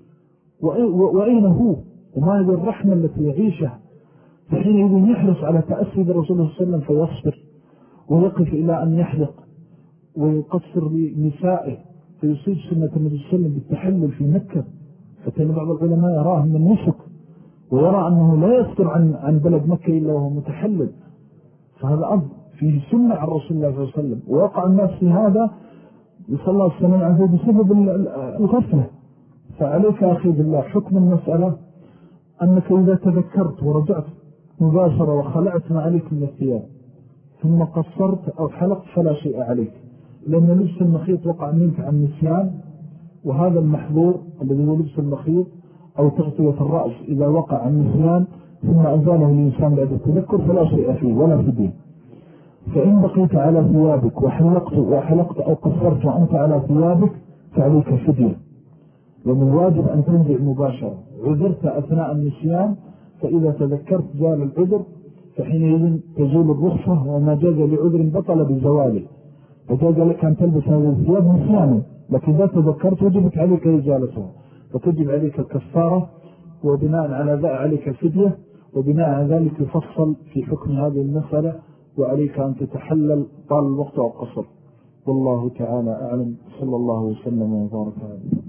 وأين هو، وما هذه الرحمة التي يعيشها. فحينئذ يحرص على تأسي برسول الله صلى الله عليه وسلم فيصبر ويقف إلى أن يحلق ويقصر لنسائه، فيصيب سنة النبي صلى الله عليه وسلم بالتحلل في مكة، حتى بعض العلماء يراه من النسك، ويرى أنه لا يصدر عن بلد مكة إلا وهو متحلل. فهذا أمر فيه سنة عن رسول الله صلى الله عليه وسلم، ووقع الناس في هذا صلى الله عليه وسلم عنه بسبب الغفلة. فعليك أخي بالله حكم المسألة أنك إذا تذكرت ورجعت مباشرة وخلعت ما عليك من الثياب ثم قصرت أو حلقت فلا شيء عليك، لأن لبس المخيط وقع منك عن نسيان، وهذا المحظور الذي هو لبس المخيط أو تغطية الرأس إذا وقع عن نسيان ثم أزاله الإنسان بعد التذكر فلا شيء فيه ولا فديه. فإن بقيت على ثيابك وحلقت أو قصرت وأنت على ثيابك فعليك فديه، لأن الواجب أن تنزع مباشرة. عذرت أثناء النسيان فإذا تذكرت زال العذر، فحينئذ تزول الرخصة، وما جاز لعذر بطل بزواله. فجاز لك أن تلبس هذه الثياب نسيانا، لكن إذا تذكرت وجبت عليك إزالتها، فتجب عليك الكفارة، وبناء على ذلك عليك الفدية، وبناء على ذلك يفصل في حكم هذه المسألة، وعليك أن تتحلل طال الوقت أو قصر. والله تعالى أعلم. صلى الله وسلم وبارك عليه.